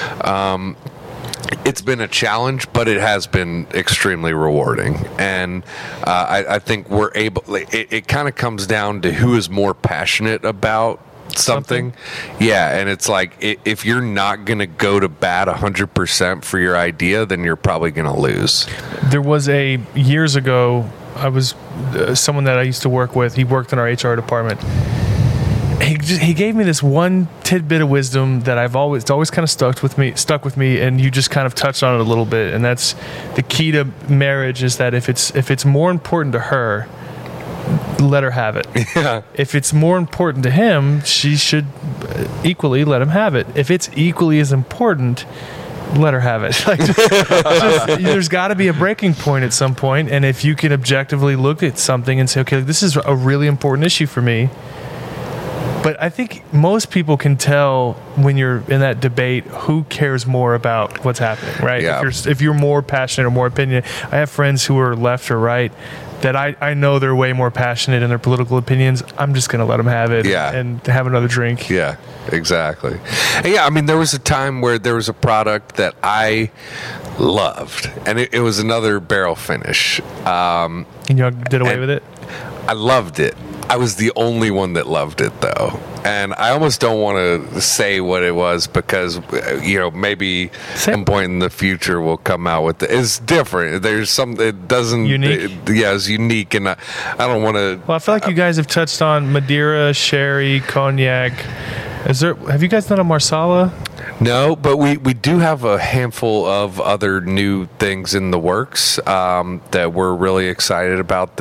it's been a challenge, but it has been extremely rewarding. And I think we're able, it kind of comes down to who is more passionate about something. Yeah, and it's like, if you're not going to go to bat 100% for your idea, then you're probably going to lose. There was years ago, I was someone that I used to work with. He worked in our HR department. He gave me this one tidbit of wisdom that it's always kind of stuck with me, and you just kind of touched on it a little bit. And that's the key to marriage, is that if it's more important to her, let her have it. Yeah. If it's more important to him, she should equally let him have it. If it's equally as important, let her have it. There's got to be a breaking point at some point, and if you can objectively look at something and say, okay, this is a really important issue for me. But I think most people can tell when you're in that debate who cares more about what's happening, right? Yeah. If you're more passionate or more opinionated. I have friends who are left or right that I know they're way more passionate in their political opinions. I'm just going to let them have it and have another drink. Yeah, exactly. And yeah, I mean, there was a time where there was a product that I loved, and it was another barrel finish. And you did away with it? I loved it. I was the only one that loved it, though. And I almost don't want to say what it was, because, maybe at some point in the future we'll come out with it. It's different. There's something it doesn't... Unique? It's unique, and I don't want to... Well, I feel like you guys have touched on Madeira, sherry, cognac. Have you guys done a Marsala? No, but we do have a handful of other new things in the works that we're really excited about, that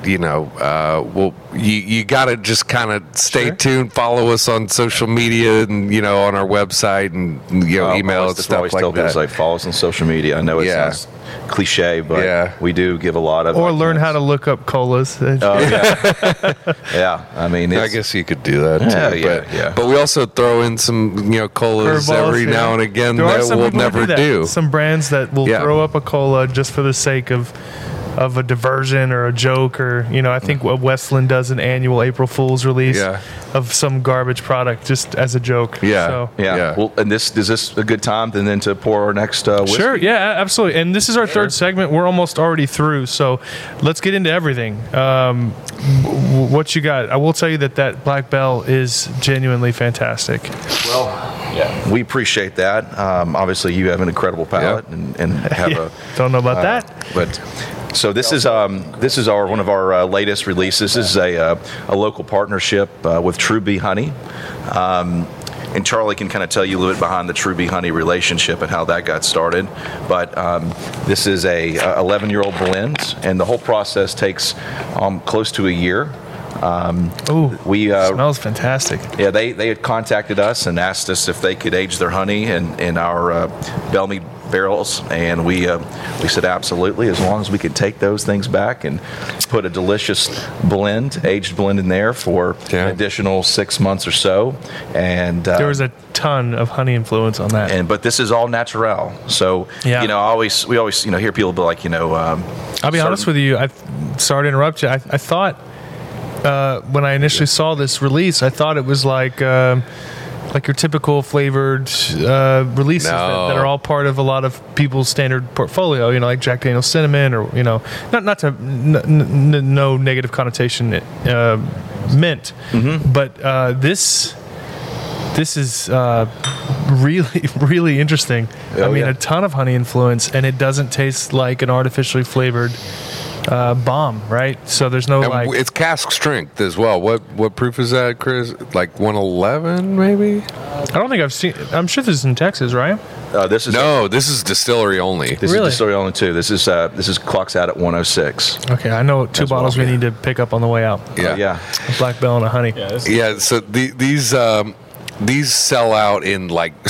you got to just kind of stay Sure. tuned, follow us on social media and, on our website and, email and stuff like that. Like, follow us on social media. I know it Yeah. sounds cliche, but Yeah. we do give a lot of. Or learn how to look up colas. Oh, yeah. Yeah. I mean, I guess you could do that too. Yeah, but, yeah. but we also throw in some, colas Curveballs, every yeah. now and again There are that some we'll people who never that. do. Some brands that will Yeah. throw up a cola just for the sake of a diversion or a joke, or I think what Westland does an annual April Fool's release Yeah. of some garbage product just as a joke. Yeah. So, Yeah. Yeah. Well, and is this a good time then to pour our next whiskey? sure. Yeah, absolutely. And this is our third segment. We're almost already through, so let's get into everything. What you got? I will tell you that Black Bell is genuinely fantastic. Well, yeah, we appreciate that. Obviously, you have an incredible palate and have Yeah. Don't know about that. But so this is our one of our latest releases. This is a local partnership with True Bee Honey. And Charlie can kind of tell you a little bit behind the True Bee Honey relationship and how that got started. But this is a 11-year-old blend, and the whole process takes close to a year. Ooh, We smells fantastic. Yeah, they had contacted us and asked us if they could age their honey in our Bellmead barrels, and we said absolutely, as long as we could take those things back and put a delicious aged blend in there for an additional 6 months or so. And There was a ton of honey influence on that. but this is all natural. So Yeah. we always hear people be like, I'll be honest with you. Sorry to interrupt you. I thought when I initially saw this release, I thought it was like your typical flavored releases No. that are all part of a lot of people's standard portfolio. Like Jack Daniel's cinnamon, or not to no negative connotation mint, but this is really, really interesting. Oh, I mean, yeah. a ton of honey influence, and it doesn't taste like an artificially flavored bomb, right? So there's no And it's cask strength as well. What proof is that, Chris? Like 111, maybe? I don't think I've seen. I'm sure this is in Texas, right? this is No, this is distillery only. This Really? is distillery only too. This is clocks out at 106. Okay, I know two As well, bottles we yeah. need to pick up on the way out. Yeah. Yeah. A Black Bell and a honey. Yeah, so these sell out in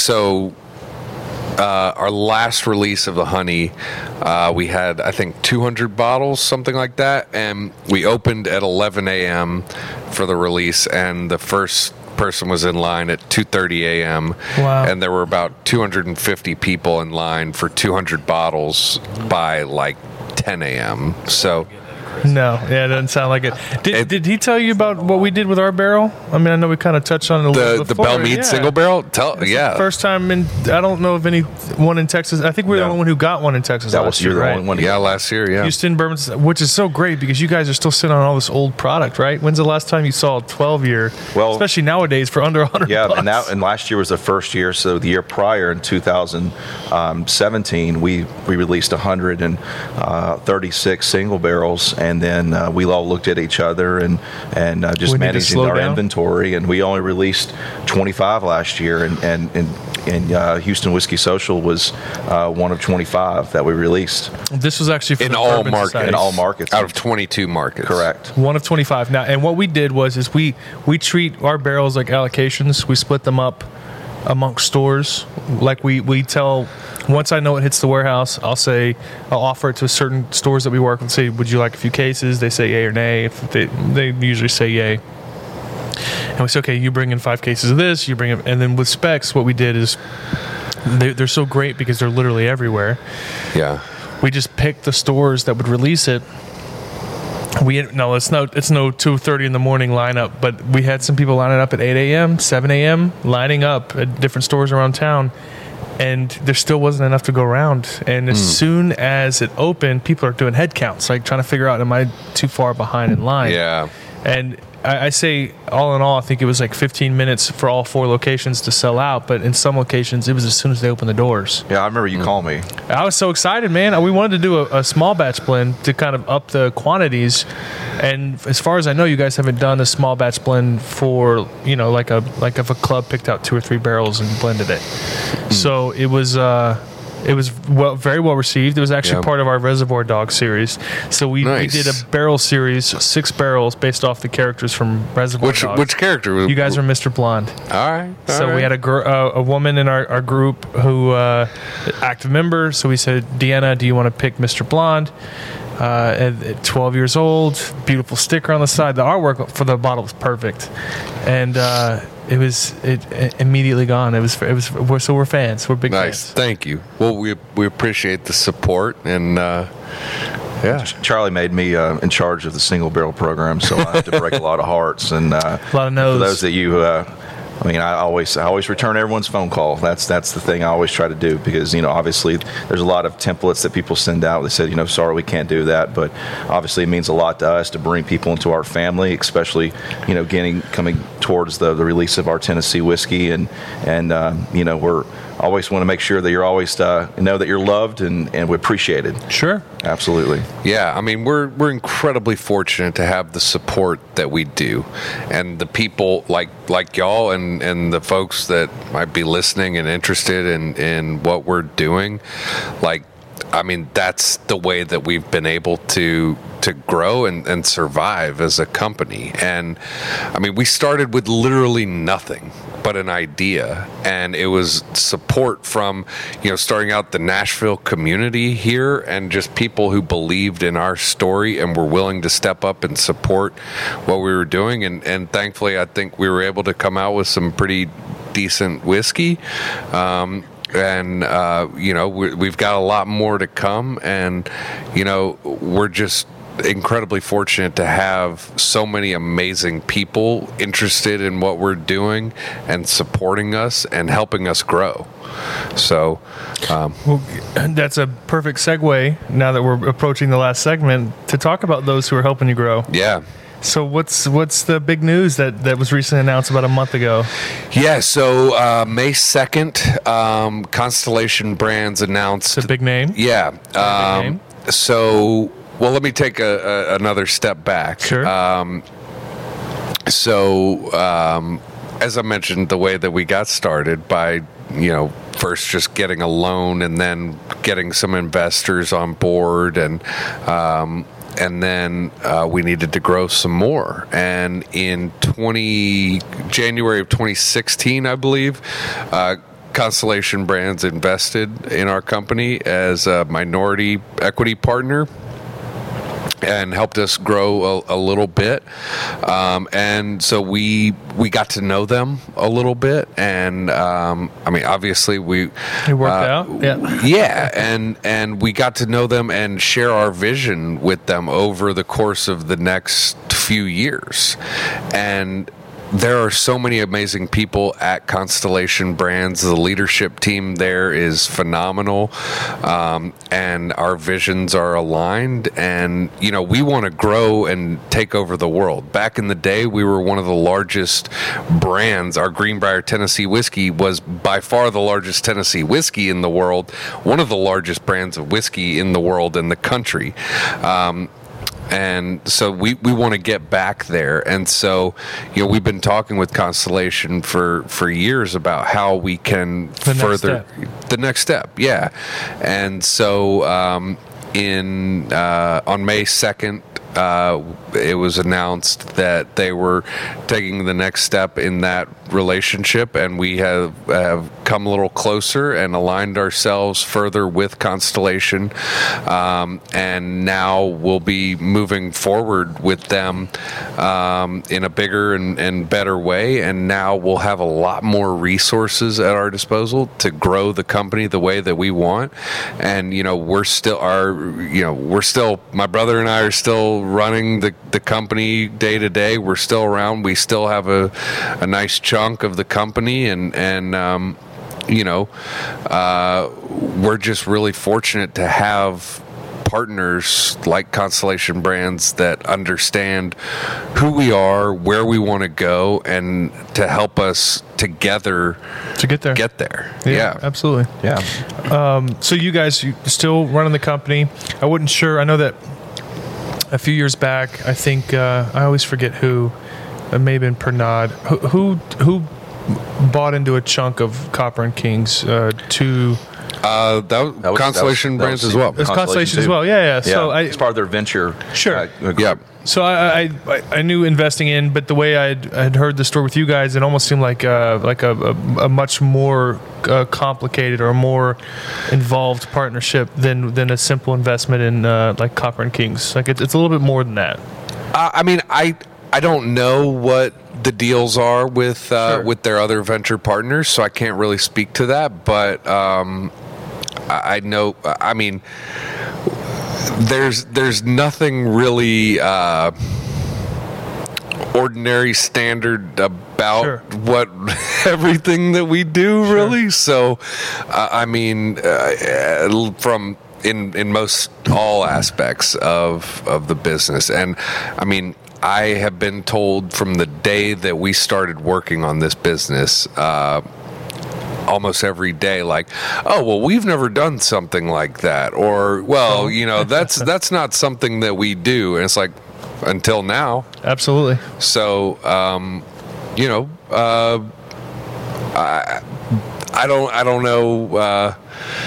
our last release of the honey, we had, I think, 200 bottles, something like that, and we opened at 11 a.m. for the release, and the first person was in line at 2:30 a.m. Wow. And there were about 250 people in line for 200 bottles by like 10 a.m. So No, yeah, it doesn't sound like it. Did he tell you about what we did with our barrel? I mean, I know we kind of touched on it a little the before. Bellmead yeah. single barrel, It's the first time I don't know of anyone in Texas. I think we're the No. only one who got one in Texas That last was year, you're the right? only one. Yeah, last year, yeah. Houston Bourbon, which is so great because you guys are still sitting on all this old product, right? When's the last time you saw a 12-year? Well, especially nowadays for under 100. Yeah, bucks. and last year was the first year. So the year prior, in 2017, we released 136 single barrels, and then we all looked at each other and just We need to managing slow our down? inventory, and we only released 25 last year, and Houston Whiskey Social was one of 25 that we released This was actually for In the all Bourbon markets. Society. in all markets. Out of 22 markets. Correct. One of 25 now. And what we did was we treat our barrels like allocations. We split them up amongst stores. Like we tell, once I know it hits the warehouse, I'll offer it to certain stores that we work with. Say, would you like a few cases? They say yay or nay. If they usually say yay. And we say, okay, you bring in 5 cases of this, you bring in, and then with specs, what we did is they're so great because they're literally everywhere. Yeah. We just picked the stores that would release it. It's no 2:30 in the morning lineup, but we had some people lining up at 8 a.m., 7 a.m., lining up at different stores around town, and there still wasn't enough to go around. And as soon as it opened, people are doing head counts, like trying to figure out, am I too far behind in line? Yeah. And I say, all in all, I think it was like 15 minutes for all 4 locations to sell out, but in some locations, it was as soon as they opened the doors. Yeah, I remember you called me. I was so excited, man. We wanted to do a small batch blend to kind of up the quantities. And as far as I know, you guys haven't done a small batch blend for, like if a club picked out 2 or 3 barrels and blended it. So it was It was very well received. It was actually part of our Reservoir Dogs series. So we did a barrel series, 6 barrels based off the characters from Reservoir Dogs. Which character? You guys were Mr. Blonde. All right. We had a woman in our group who active member. So we said, Deanna, do you want to pick Mr. Blonde? At 12 years old, beautiful sticker on the side. The artwork for the bottle was perfect, and it immediately gone. It was so we're fans. We're big fans. Thank you. Well, we appreciate the support, and Charlie made me in charge of the single barrel program, so I have to break a lot of hearts and a lot of no's. For those that you. I always return everyone's phone call. That's the thing I always try to do, because obviously there's a lot of templates that people send out. They said sorry, we can't do that, but obviously it means a lot to us to bring people into our family, especially coming towards the release of our Tennessee whiskey, and we're always want to make sure that you're always know that you're loved and we appreciate it. Sure, absolutely. Yeah, I mean we're incredibly fortunate to have the support that we do, and the people like y'all and the folks that might be listening and interested in what we're doing. I mean, that's the way that we've been able to grow and survive as a company. And I mean, we started with literally nothing but an idea, and it was support from starting out the Nashville community here, and just people who believed in our story and were willing to step up and support what we were doing. And thankfully, I think we were able to come out with some pretty decent whiskey. We've got a lot more to come, and we're just incredibly fortunate to have so many amazing people interested in what we're doing and supporting us and helping us grow. So that's a perfect segue, now that we're approaching the last segment, to talk about those who are helping you grow. Yeah. So what's the big news that was recently announced about a month ago? Yeah, so May 2nd, Constellation Brands announced... It's a big name. Yeah. Big name. So, well, let me take another step back. Sure. As I mentioned, the way that we got started by, first just getting a loan and then getting some investors on board, and then we needed to grow some more. And in January of 2016, I believe, Constellation Brands invested in our company as a minority equity partner and helped us grow a little bit. And so we got to know them a little bit. And obviously it worked out. Yeah. Yeah. And we got to know them and share our vision with them over the course of the next few years. And there are so many amazing people at Constellation Brands. The leadership team there is phenomenal, and our visions are aligned. And we want to grow and take over the world. Back in the day, we were one of the largest brands. Our Greenbrier Tennessee whiskey was by far the largest Tennessee whiskey in the world, one of the largest brands of whiskey in the world, in the country. And so we want to get back there. And so, we've been talking with Constellation for years about how we can further the next step. Yeah. And so, on May 2nd, it was announced that they were taking the next step in that relationship, and we have come a little closer and aligned ourselves further with Constellation, and now we'll be moving forward with them in a bigger and better way. And now we'll have a lot more resources at our disposal to grow the company the way that we want. And my brother and I are still running the company day to day. We're still around. We still have a nice chunk of the company, and we're just really fortunate to have partners like Constellation Brands that understand who we are, where we want to go, and to help us together to get there. Yeah. Absolutely. Yeah. So you guys, still running the company. I wasn't sure. I know that a few years back, I think I always forget who. It may have been Pernod. Who bought into a chunk of Copper and Kings to That was Constellation Brands as well. It's Constellation as well. Yeah. So it's part of their venture. Sure. Yeah. So I knew investing in, but the way I'd heard the story with you guys, it almost seemed like a much more complicated or more involved partnership than a simple investment in like Copper and Kings. Like it's a little bit more than that. I mean, I don't know what the deals are with their other venture partners, so I can't really speak to that. But I know. I mean, there's nothing really ordinary standard about what everything that we do really. So I mean, from in most all aspects of the business, and I mean, I have been told from the day that we started working on this business, almost every day, like, oh, well, we've never done something like that, or, well, you know, that's not something that we do. And it's like, until now. Absolutely. So, you know, I don't know.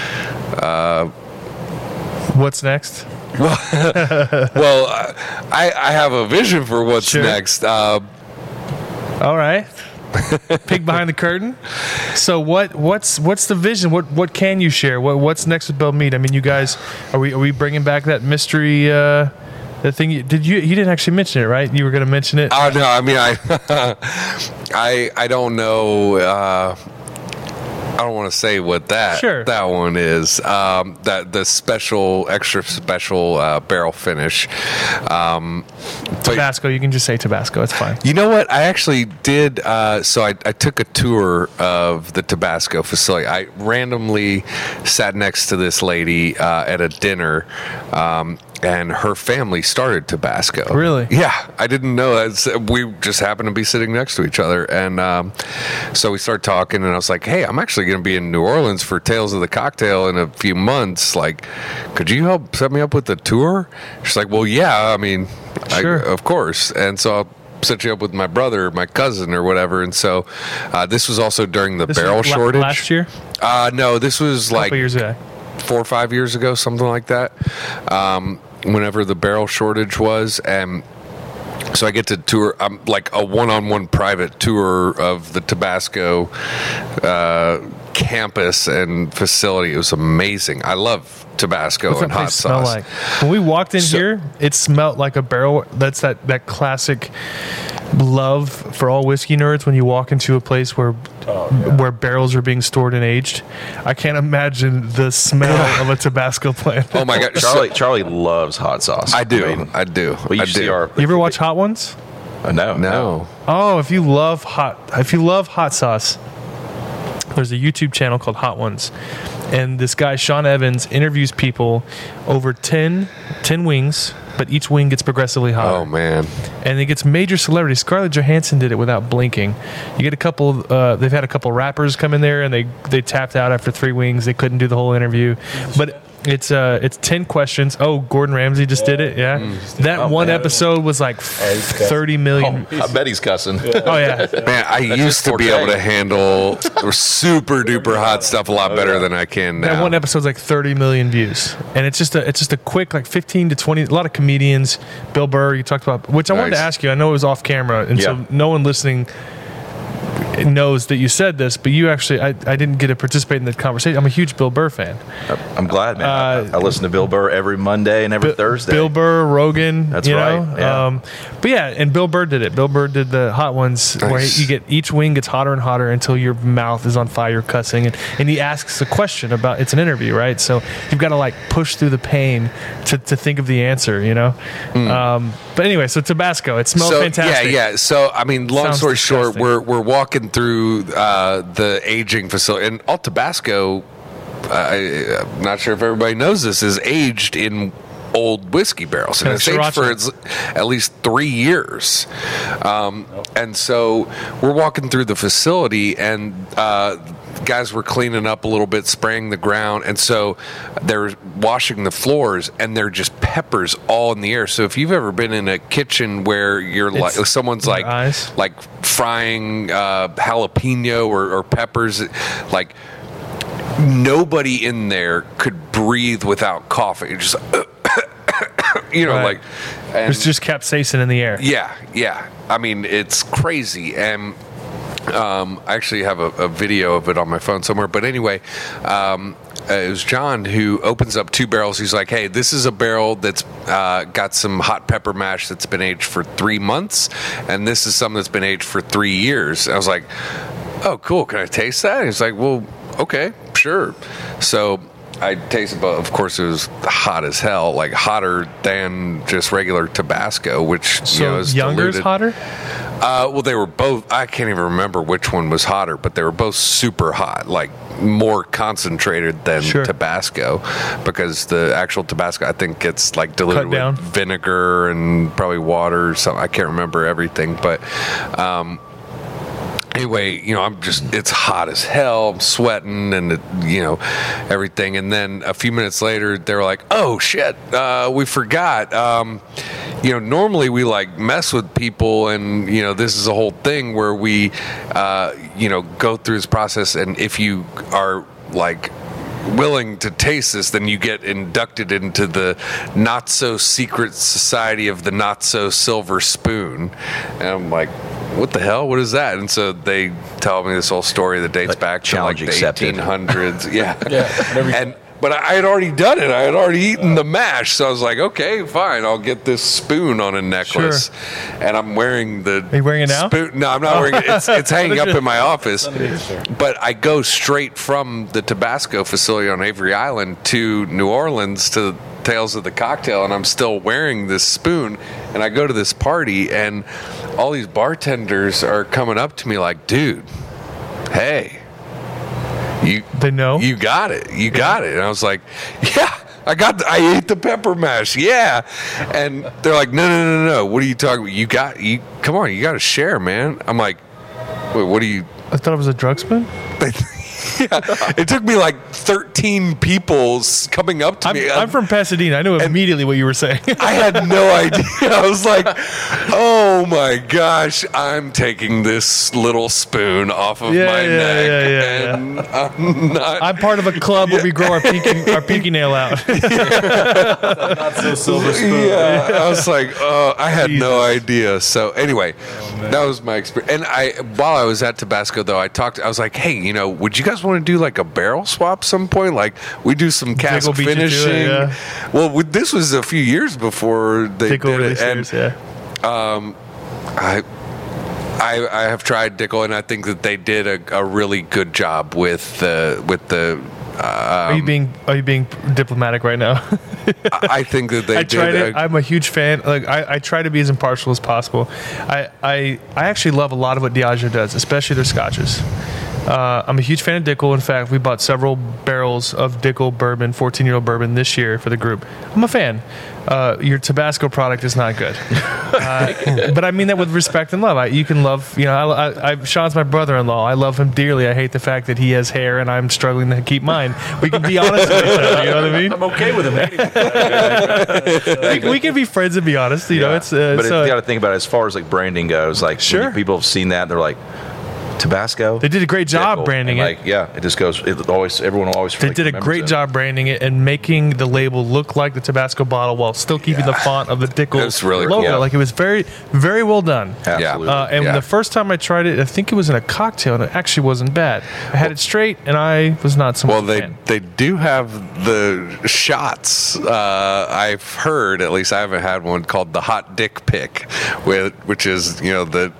What's next? Well, I have a vision for what's next. All right. Peek behind the curtain. So what's the vision? What can you share? What's next with Belle Meade? I mean, you guys, are we bringing back that mystery? The thing you didn't actually mention it, right? You were going to mention it. Oh no, I mean I don't know. I don't want to say what that one is. That the extra special barrel finish. Tabasco. You can just say Tabasco. It's fine. You know what? I actually did. So I took a tour of the Tabasco facility. I randomly sat next to this lady at a dinner. And her family started Tabasco. Really? Yeah, I didn't know that. We just happened to be sitting next to each other, and so we started talking. And I was like, "Hey, I'm actually going to be in New Orleans for Tales of the Cocktail in a few months. Like, could you help set me up with the tour?" She's like, "Well, yeah. I mean, sure, of course." And so I'll set you up with my brother, my cousin, or whatever. And so this was also during the barrel shortage. Last year? No, this was like 4 or 5 years ago, something like that. Whenever the barrel shortage was, and so I get to tour, like a one-on-one private tour of the Tabasco campus and facility. It was amazing. I love Tabasco and hot sauce. Like? When we walked in here, it smelled like a barrel. That's that classic love for all whiskey nerds when you walk into a place where barrels are being stored and aged. I can't imagine the smell of a Tabasco plant. Oh my god, Charlie loves hot sauce. I do. Well, you ever watch Hot Ones? No. Oh, if you love hot sauce, there's a YouTube channel called Hot Ones, and this guy Sean Evans interviews people over 10 wings, but each wing gets progressively hotter. Oh man! And it gets major celebrities. Scarlett Johansson did it without blinking. You get a couple. They've had a couple rappers come in there, and they tapped out after 3 wings. They couldn't do the whole interview, but it's 10 questions. Oh, Gordon Ramsay just did it. Yeah, that one episode was like 30 million. I bet he's cussing. Oh yeah, man. I used to be able to handle super duper hot stuff a lot better than I can now. That one episode's like 30 million views, and it's just a quick like 15 to 20. A lot of comedians. Bill Burr, you talked about, which I wanted to ask you. I know it was off camera, and so no one listening knows that you said this, but you actually, I didn't get to participate in the conversation. I'm a huge Bill Burr fan. I'm glad, man. I listen to Bill Burr every Monday and every Thursday. Bill Burr, Rogan. That's right. Yeah. But yeah, and Bill Burr did it. Bill Burr did the Hot Ones where you get each wing gets hotter and hotter until your mouth is on fire, cussing, and he asks a question about. It's an interview, right? So you've got to like push through the pain to think of the answer, you know. But anyway, so Tabasco, it smells fantastic. Yeah. So I mean, long story short, we're walking through the aging facility, and all Tabasco, I'm not sure if everybody knows this, is aged in old whiskey barrels, and it's aged for at least 3 years. And so we're walking through the facility, and guys were cleaning up a little bit, spraying the ground, and so they're washing the floors, and they're just peppers all in the air. So if you've ever been in a kitchen where you're like someone's like frying jalapeno or peppers, like nobody in there could breathe without coughing. It just, Right. like, and It's just capsaicin in the air. yeah. I mean, it's crazy. And I actually have a video of it on my phone somewhere. But anyway, it was John who opens up 2 barrels. He's like, hey, this is a barrel that's got some hot pepper mash that's been aged for 3 months. And this is some that's been aged for 3 years. I was like, oh, cool. Can I taste that? And he's like, well, okay, sure. So I tasted, but of course it was hot as hell, like hotter than just regular Tabasco, which So is Younger's diluted. hotter? Well, they were both. I can't even remember which one was hotter, but they were both super hot, like more concentrated than Sure. Tabasco, because the actual Tabasco I think gets like diluted Cut down. with vinegar and probably water or something. I can't remember everything, but. Anyway, it's hot as hell. I'm sweating and, everything. And then a few minutes later, they were like, oh, shit, we forgot. Normally we like mess with people and, this is a whole thing where we, go through this process. And if you are like willing to taste this, then you get inducted into the not so secret society of the not so silver spoon. And I'm like, what the hell? What is that? And so they tell me this whole story that dates back to like challenge the accepted. 1800s. Yeah. Yeah. But I had already done it. I had already eaten the mash. So I was like, okay, fine. I'll get this spoon on a necklace. Sure. And I'm wearing the Are you wearing it now? spoon. No, I'm not wearing it. It's hanging up in my office. But I go straight from the Tabasco facility on Avery Island to New Orleans to Tales of the Cocktail, and I'm still wearing this spoon. And I go to this party, and all these bartenders are coming up to me like, dude, hey. They know? You got it. You got it. And I was like, yeah, I ate the pepper mash. Yeah. And they're like, no. What are you talking about? Come on, you got to share, man. I'm like, wait, what do you? I thought it was a drug spoon. Yeah, it took me like 13 people coming up to me. I'm from Pasadena. I knew immediately what you were saying. I had no idea. I was like, oh my gosh, I'm taking this little spoon off of my neck. And I'm not. I'm part of a club where we grow our pinky nail out. Not so silver spoon. Yeah, I was like, oh, I had no idea. So anyway, that was my experience. And while I was at Tabasco, though, I was like, hey, would you guys want to do like a barrel swap some point? Like we do some cask Dickel beat you to it, finishing. yeah. Well, this was a few years before they Dickel did really it. And serious, I have tried Dickel, and I think that they did a really good job with the. Are you being diplomatic right now? I think that they I did. tried it. I'm a huge fan. Like I try to be as impartial as possible. I actually love a lot of what Diageo does, especially their scotches. I'm a huge fan of Dickel. In fact, we bought several barrels of Dickel bourbon, 14-year-old bourbon this year for the group. I'm a fan. Your Tabasco product is not good. But I mean that with respect and love. You can love, Sean's my brother-in-law. I love him dearly. I hate the fact that he has hair and I'm struggling to keep mine. We can be honest with each other, you know what I mean? I'm okay with him. We can be friends and be honest, you know. It's but you so, got to think about it as far as like branding goes. Like, Sure. when people have seen that, they're like, Tabasco. they did a great job Dickel. branding And, it. like, yeah, it just goes. Everyone will always. They did a great job branding it and making the label look like the Tabasco bottle while still keeping the font of the Dickel It's really logo. cool. Like it was very, very well done. Absolutely. And Yeah. the first time I tried it, I think it was in a cocktail, and it actually wasn't bad. I had it straight, and I was not so Well, much a fan. they do have the shots. I've heard, at least I haven't had one, called the hot dick pick, which is the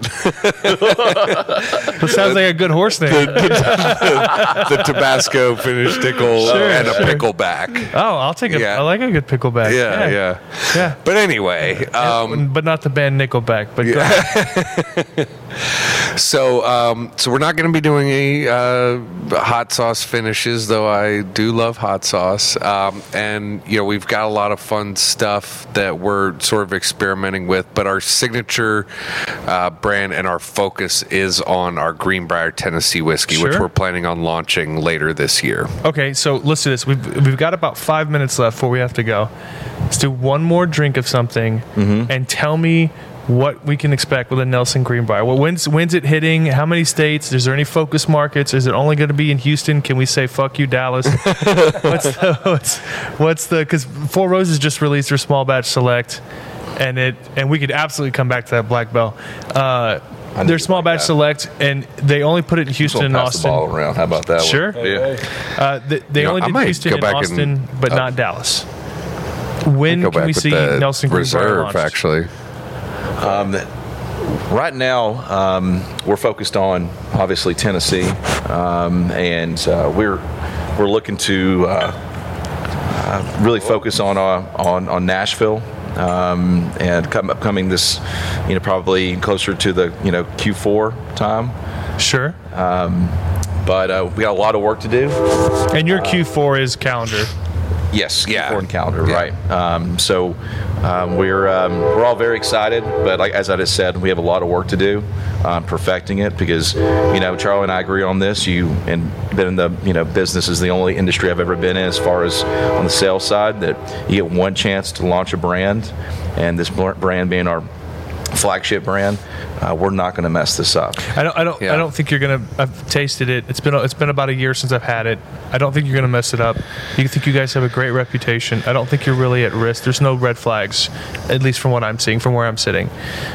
It sounds like a good horse name. the Tabasco finished Dickel and a pickleback. Oh, I'll take it. Yeah. I like a good pickleback. Yeah. But anyway, but not the band Nickelback. But go ahead. So we're not going to be doing any hot sauce finishes, though I do love hot sauce. And we've got a lot of fun stuff that we're sort of experimenting with. But our signature brand and our focus is on our Greenbrier Tennessee whiskey, which Sure. we're planning on launching later this year. Okay, so let's do this. We've got about 5 minutes left before we have to go. Let's do one more drink of something and tell me what we can expect with a Nelson Greenbrier. Well, when's it hitting? How many states? Is there any focus markets? Is it only going to be in Houston? Can we say fuck you, Dallas? what's the because Four Roses just released their small batch select, and we could absolutely come back to that black bell. Their small batch select, and they only put it in Houston and pass Austin. the ball around. How about that? Sure. One? Yeah. They only did Houston and Austin, but not Dallas. When can we see Nelson Greenbrier Reserve launched? actually? Right now, we're focused on obviously Tennessee, and we're looking to really focus on Nashville, and upcoming this, probably closer to the Q4 time. Sure. But we got a lot of work to do. And your Q4 is calendar. Yes, Yeah. Q4 and calendar, Yeah. right? So we're all very excited, but as I just said, we have a lot of work to do perfecting it, because Charlie and I agree on this. And been in the business is the only industry I've ever been in as far as on the sales side, that you get one chance to launch a brand, and this brand being our flagship brand, we're not going to mess this up. I don't think you're gonna. I've tasted it. It's been about a year since I've had it. I don't think you're gonna mess it up. You think you guys have a great reputation. I don't think you're really at risk. There's no red flags, at least from what I'm seeing, from where I'm sitting.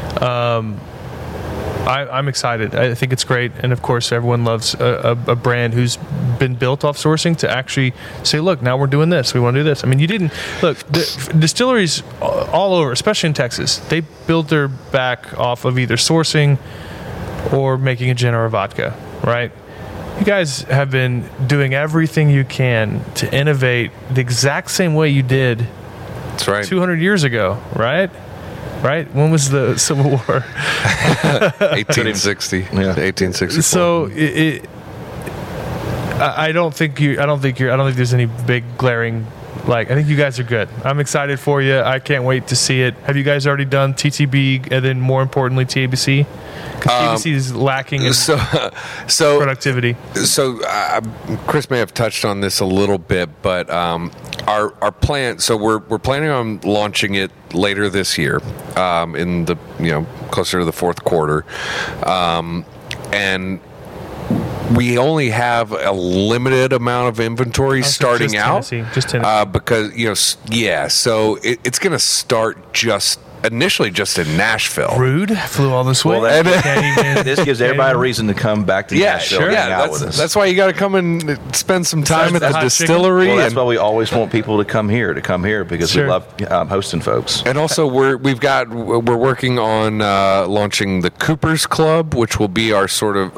I'm excited. I think it's great, and of course, everyone loves a brand who's been built off sourcing to actually say, "Look, now we're doing this. We want to do this." I mean, you didn't look. Distilleries all over, especially in Texas, they build their back off of either sourcing or making a gin or a vodka, right? You guys have been doing everything you can to innovate the exact same way you did That's right. 200 years ago, right? Right? When was the Civil War? 1860. Yeah. 1864. So I don't think there's any big glaring. I think you guys are good. I'm excited for you. I can't wait to see it. Have you guys already done TTB and then more importantly TABC? Because TABC is lacking in productivity. So Chris may have touched on this a little bit, but our plan. So we're planning on launching it later this year, in the closer to the fourth quarter, and we only have a limited amount of inventory starting out. Just Tennessee. Because so it's going to start initially just in Nashville. Rude. Flew all this way. Well, Can't even- This gives everybody a reason to come back to Nashville and hang out with us. That's why you got to come and spend some time at the the hot distillery. Well, that's and, why we always want people to come here because Sure. we love hosting folks. and also we're working on launching the Cooper's Club, which will be our sort of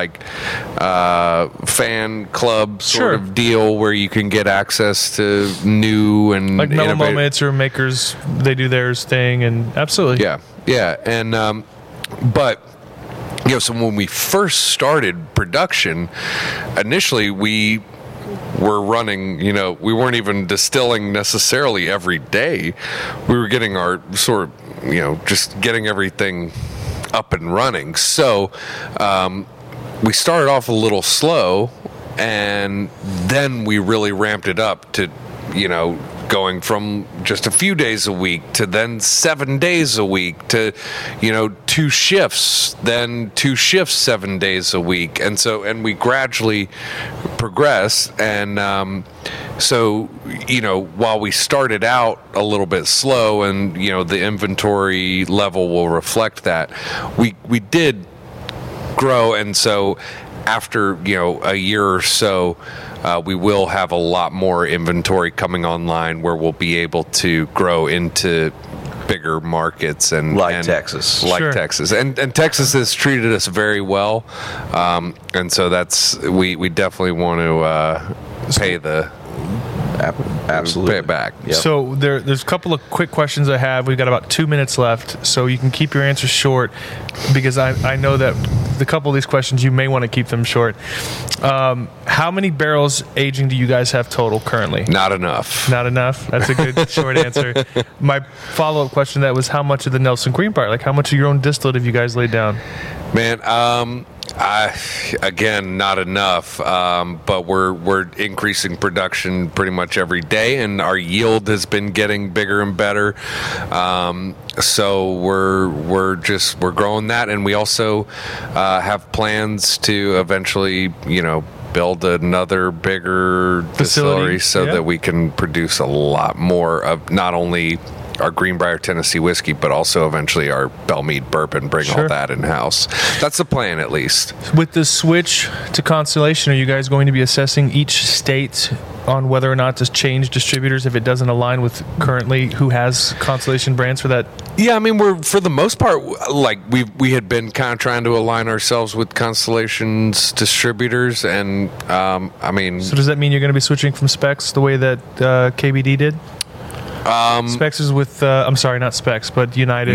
fan club sort of deal, where you can get access to new and like Mellow innovative- Moments or Makers, they do theirs thing, and absolutely. Yeah, and but so when we first started production, initially we were running, we weren't even distilling necessarily every day. We were getting our sort of, just getting everything up and running. So we started off a little slow, and then we really ramped it up to, going from just a few days a week to then 7 days a week to 2 shifts, then 2 shifts 7 days a week, and we gradually progress. And so while we started out a little bit slow, and the inventory level will reflect that, we did grow. And so after a year or so, we will have a lot more inventory coming online, where we'll be able to grow into bigger markets and Texas. Sure. Texas. And Texas has treated us very well, and so we definitely want to pay Absolutely. pay it back. Yep. So there's a couple of quick questions I have. We've got about 2 minutes left, so you can keep your answers short, because I know that the couple of these questions you may want to keep them short. How many barrels aging do you guys have total currently? Not enough. Not enough. That's a good short answer. My follow-up question to that was, how much of the Nelson Greenbrier, how much of your own distillate have you guys laid down? Man, Again, not enough, but we're increasing production pretty much every day, and our yield has been getting bigger and better. So we're growing that, and we also have plans to eventually, build another bigger distillery so that we can produce a lot more of not only our Greenbrier Tennessee whiskey, but also eventually our Bellmead bourbon, bring all that in-house. That's the plan, at least. With the switch to Constellation, are you guys going to be assessing each state on whether or not to change distributors if it doesn't align with currently who has Constellation brands for that? Yeah, I mean, we're, for the most part, like we had been kind of trying to align ourselves with Constellation's distributors, and I mean... So does that mean you're going to be switching from Specs the way that KBD did? Specs is with, I'm sorry, not Specs, but United.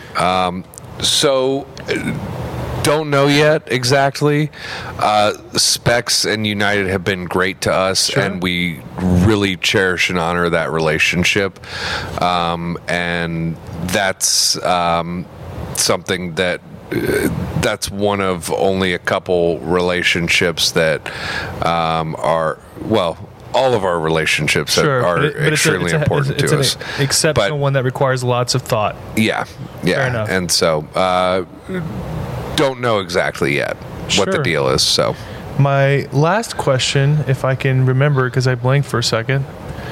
So, don't know yet exactly. Specs and United have been great to us, and we really cherish and honor that relationship. And that's something that that's one of only a couple relationships that are, well, all of our relationships are extremely important to us. It's an exceptional one that requires lots of thought. Yeah. Fair enough. And so, don't know exactly yet what the deal is. So, my last question, if I can remember, because I blanked for a second.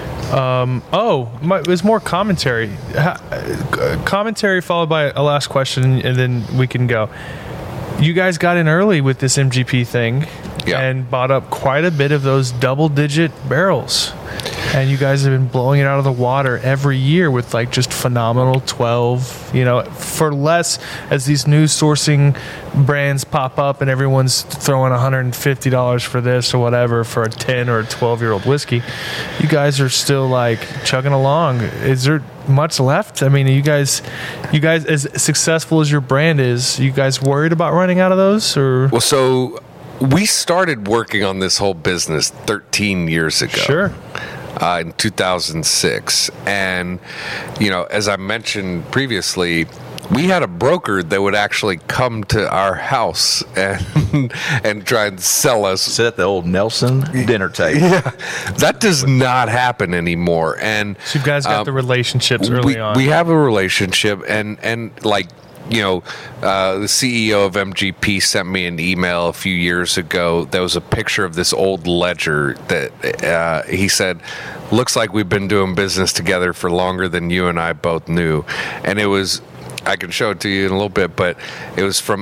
It was more commentary. Commentary followed by a last question, and then we can go. You guys got in early with this MGP thing. And bought up quite a bit of those double-digit barrels. And you guys have been blowing it out of the water every year with like just phenomenal 12, for less, as these new sourcing brands pop up and everyone's throwing $150 for this or whatever for a 10 or a 12-year-old whiskey. You guys are still like chugging along. Is there much left? I mean, are you guys, as successful as your brand is, you guys worried about running out of those? Or? Well, so... we started working on this whole business 13 years ago. Sure. In 2006. And, as I mentioned previously, we had a broker that would actually come to our house and try and sell us. Sit at the old Nelson dinner table. Yeah. That does not happen anymore. And so you guys got the relationships early on. We have a relationship, and like, the CEO of MGP sent me an email a few years ago. There was a picture of this old ledger that he said, looks like we've been doing business together for longer than you and I both knew. And it was, I can show it to you in a little bit, but it was from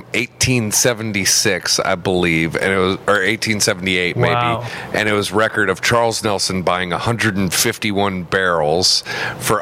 1876, I believe, and it was, or 1878 maybe. Wow. And it was record of Charles Nelson buying 151 barrels for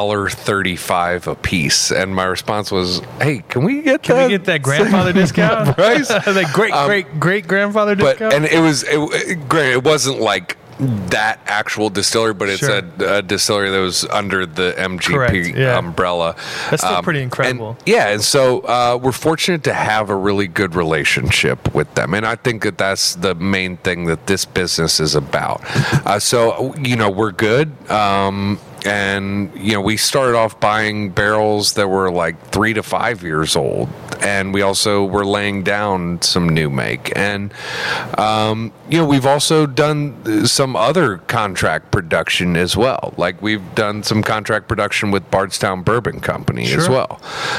$1.35 a piece. And my response was, "Hey, can we get that grandfather discount? Right? That great grandfather discount?" And it was great. It wasn't like that actual distillery, but it's a distillery that was under the MGP umbrella. That's still pretty incredible. And so we're fortunate to have a really good relationship with them, and I think that that's the main thing that this business is about. So we're good. And, we started off buying barrels that were like 3 to 5 years old. And we also were laying down some new make. And, we've also done some other contract production as well. Like we've done some contract production with Bardstown Bourbon Company as well.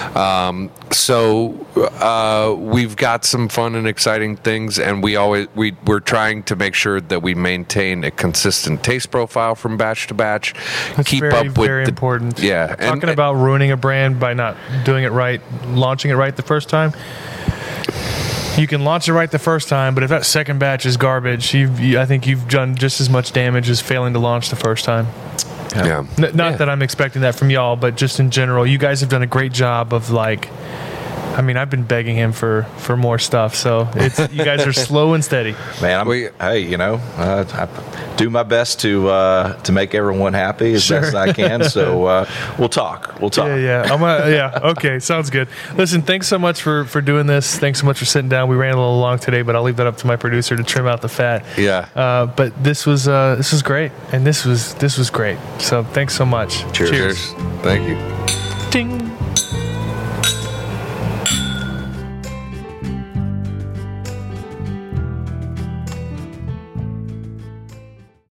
So we've got some fun and exciting things. And we're trying to make sure that we maintain a consistent taste profile from batch to batch. Very important. Yeah. Talking about ruining a brand by not doing it right, launching it right the first time. You can launch it right the first time, but if that second batch is garbage, I think you've done just as much damage as failing to launch the first time. Yeah. Not that I'm expecting that from y'all, but just in general, you guys have done a great job of I've been begging him for more stuff, so you guys are slow and steady. Man, I do my best to make everyone happy as best as I can. So we'll talk. Yeah. Okay, sounds good. Listen, thanks so much for doing this. Thanks so much for sitting down. We ran a little long today, but I'll leave that up to my producer to trim out the fat. Yeah. But this was great, and this was great. So thanks so much. Cheers. Thank you. Ding.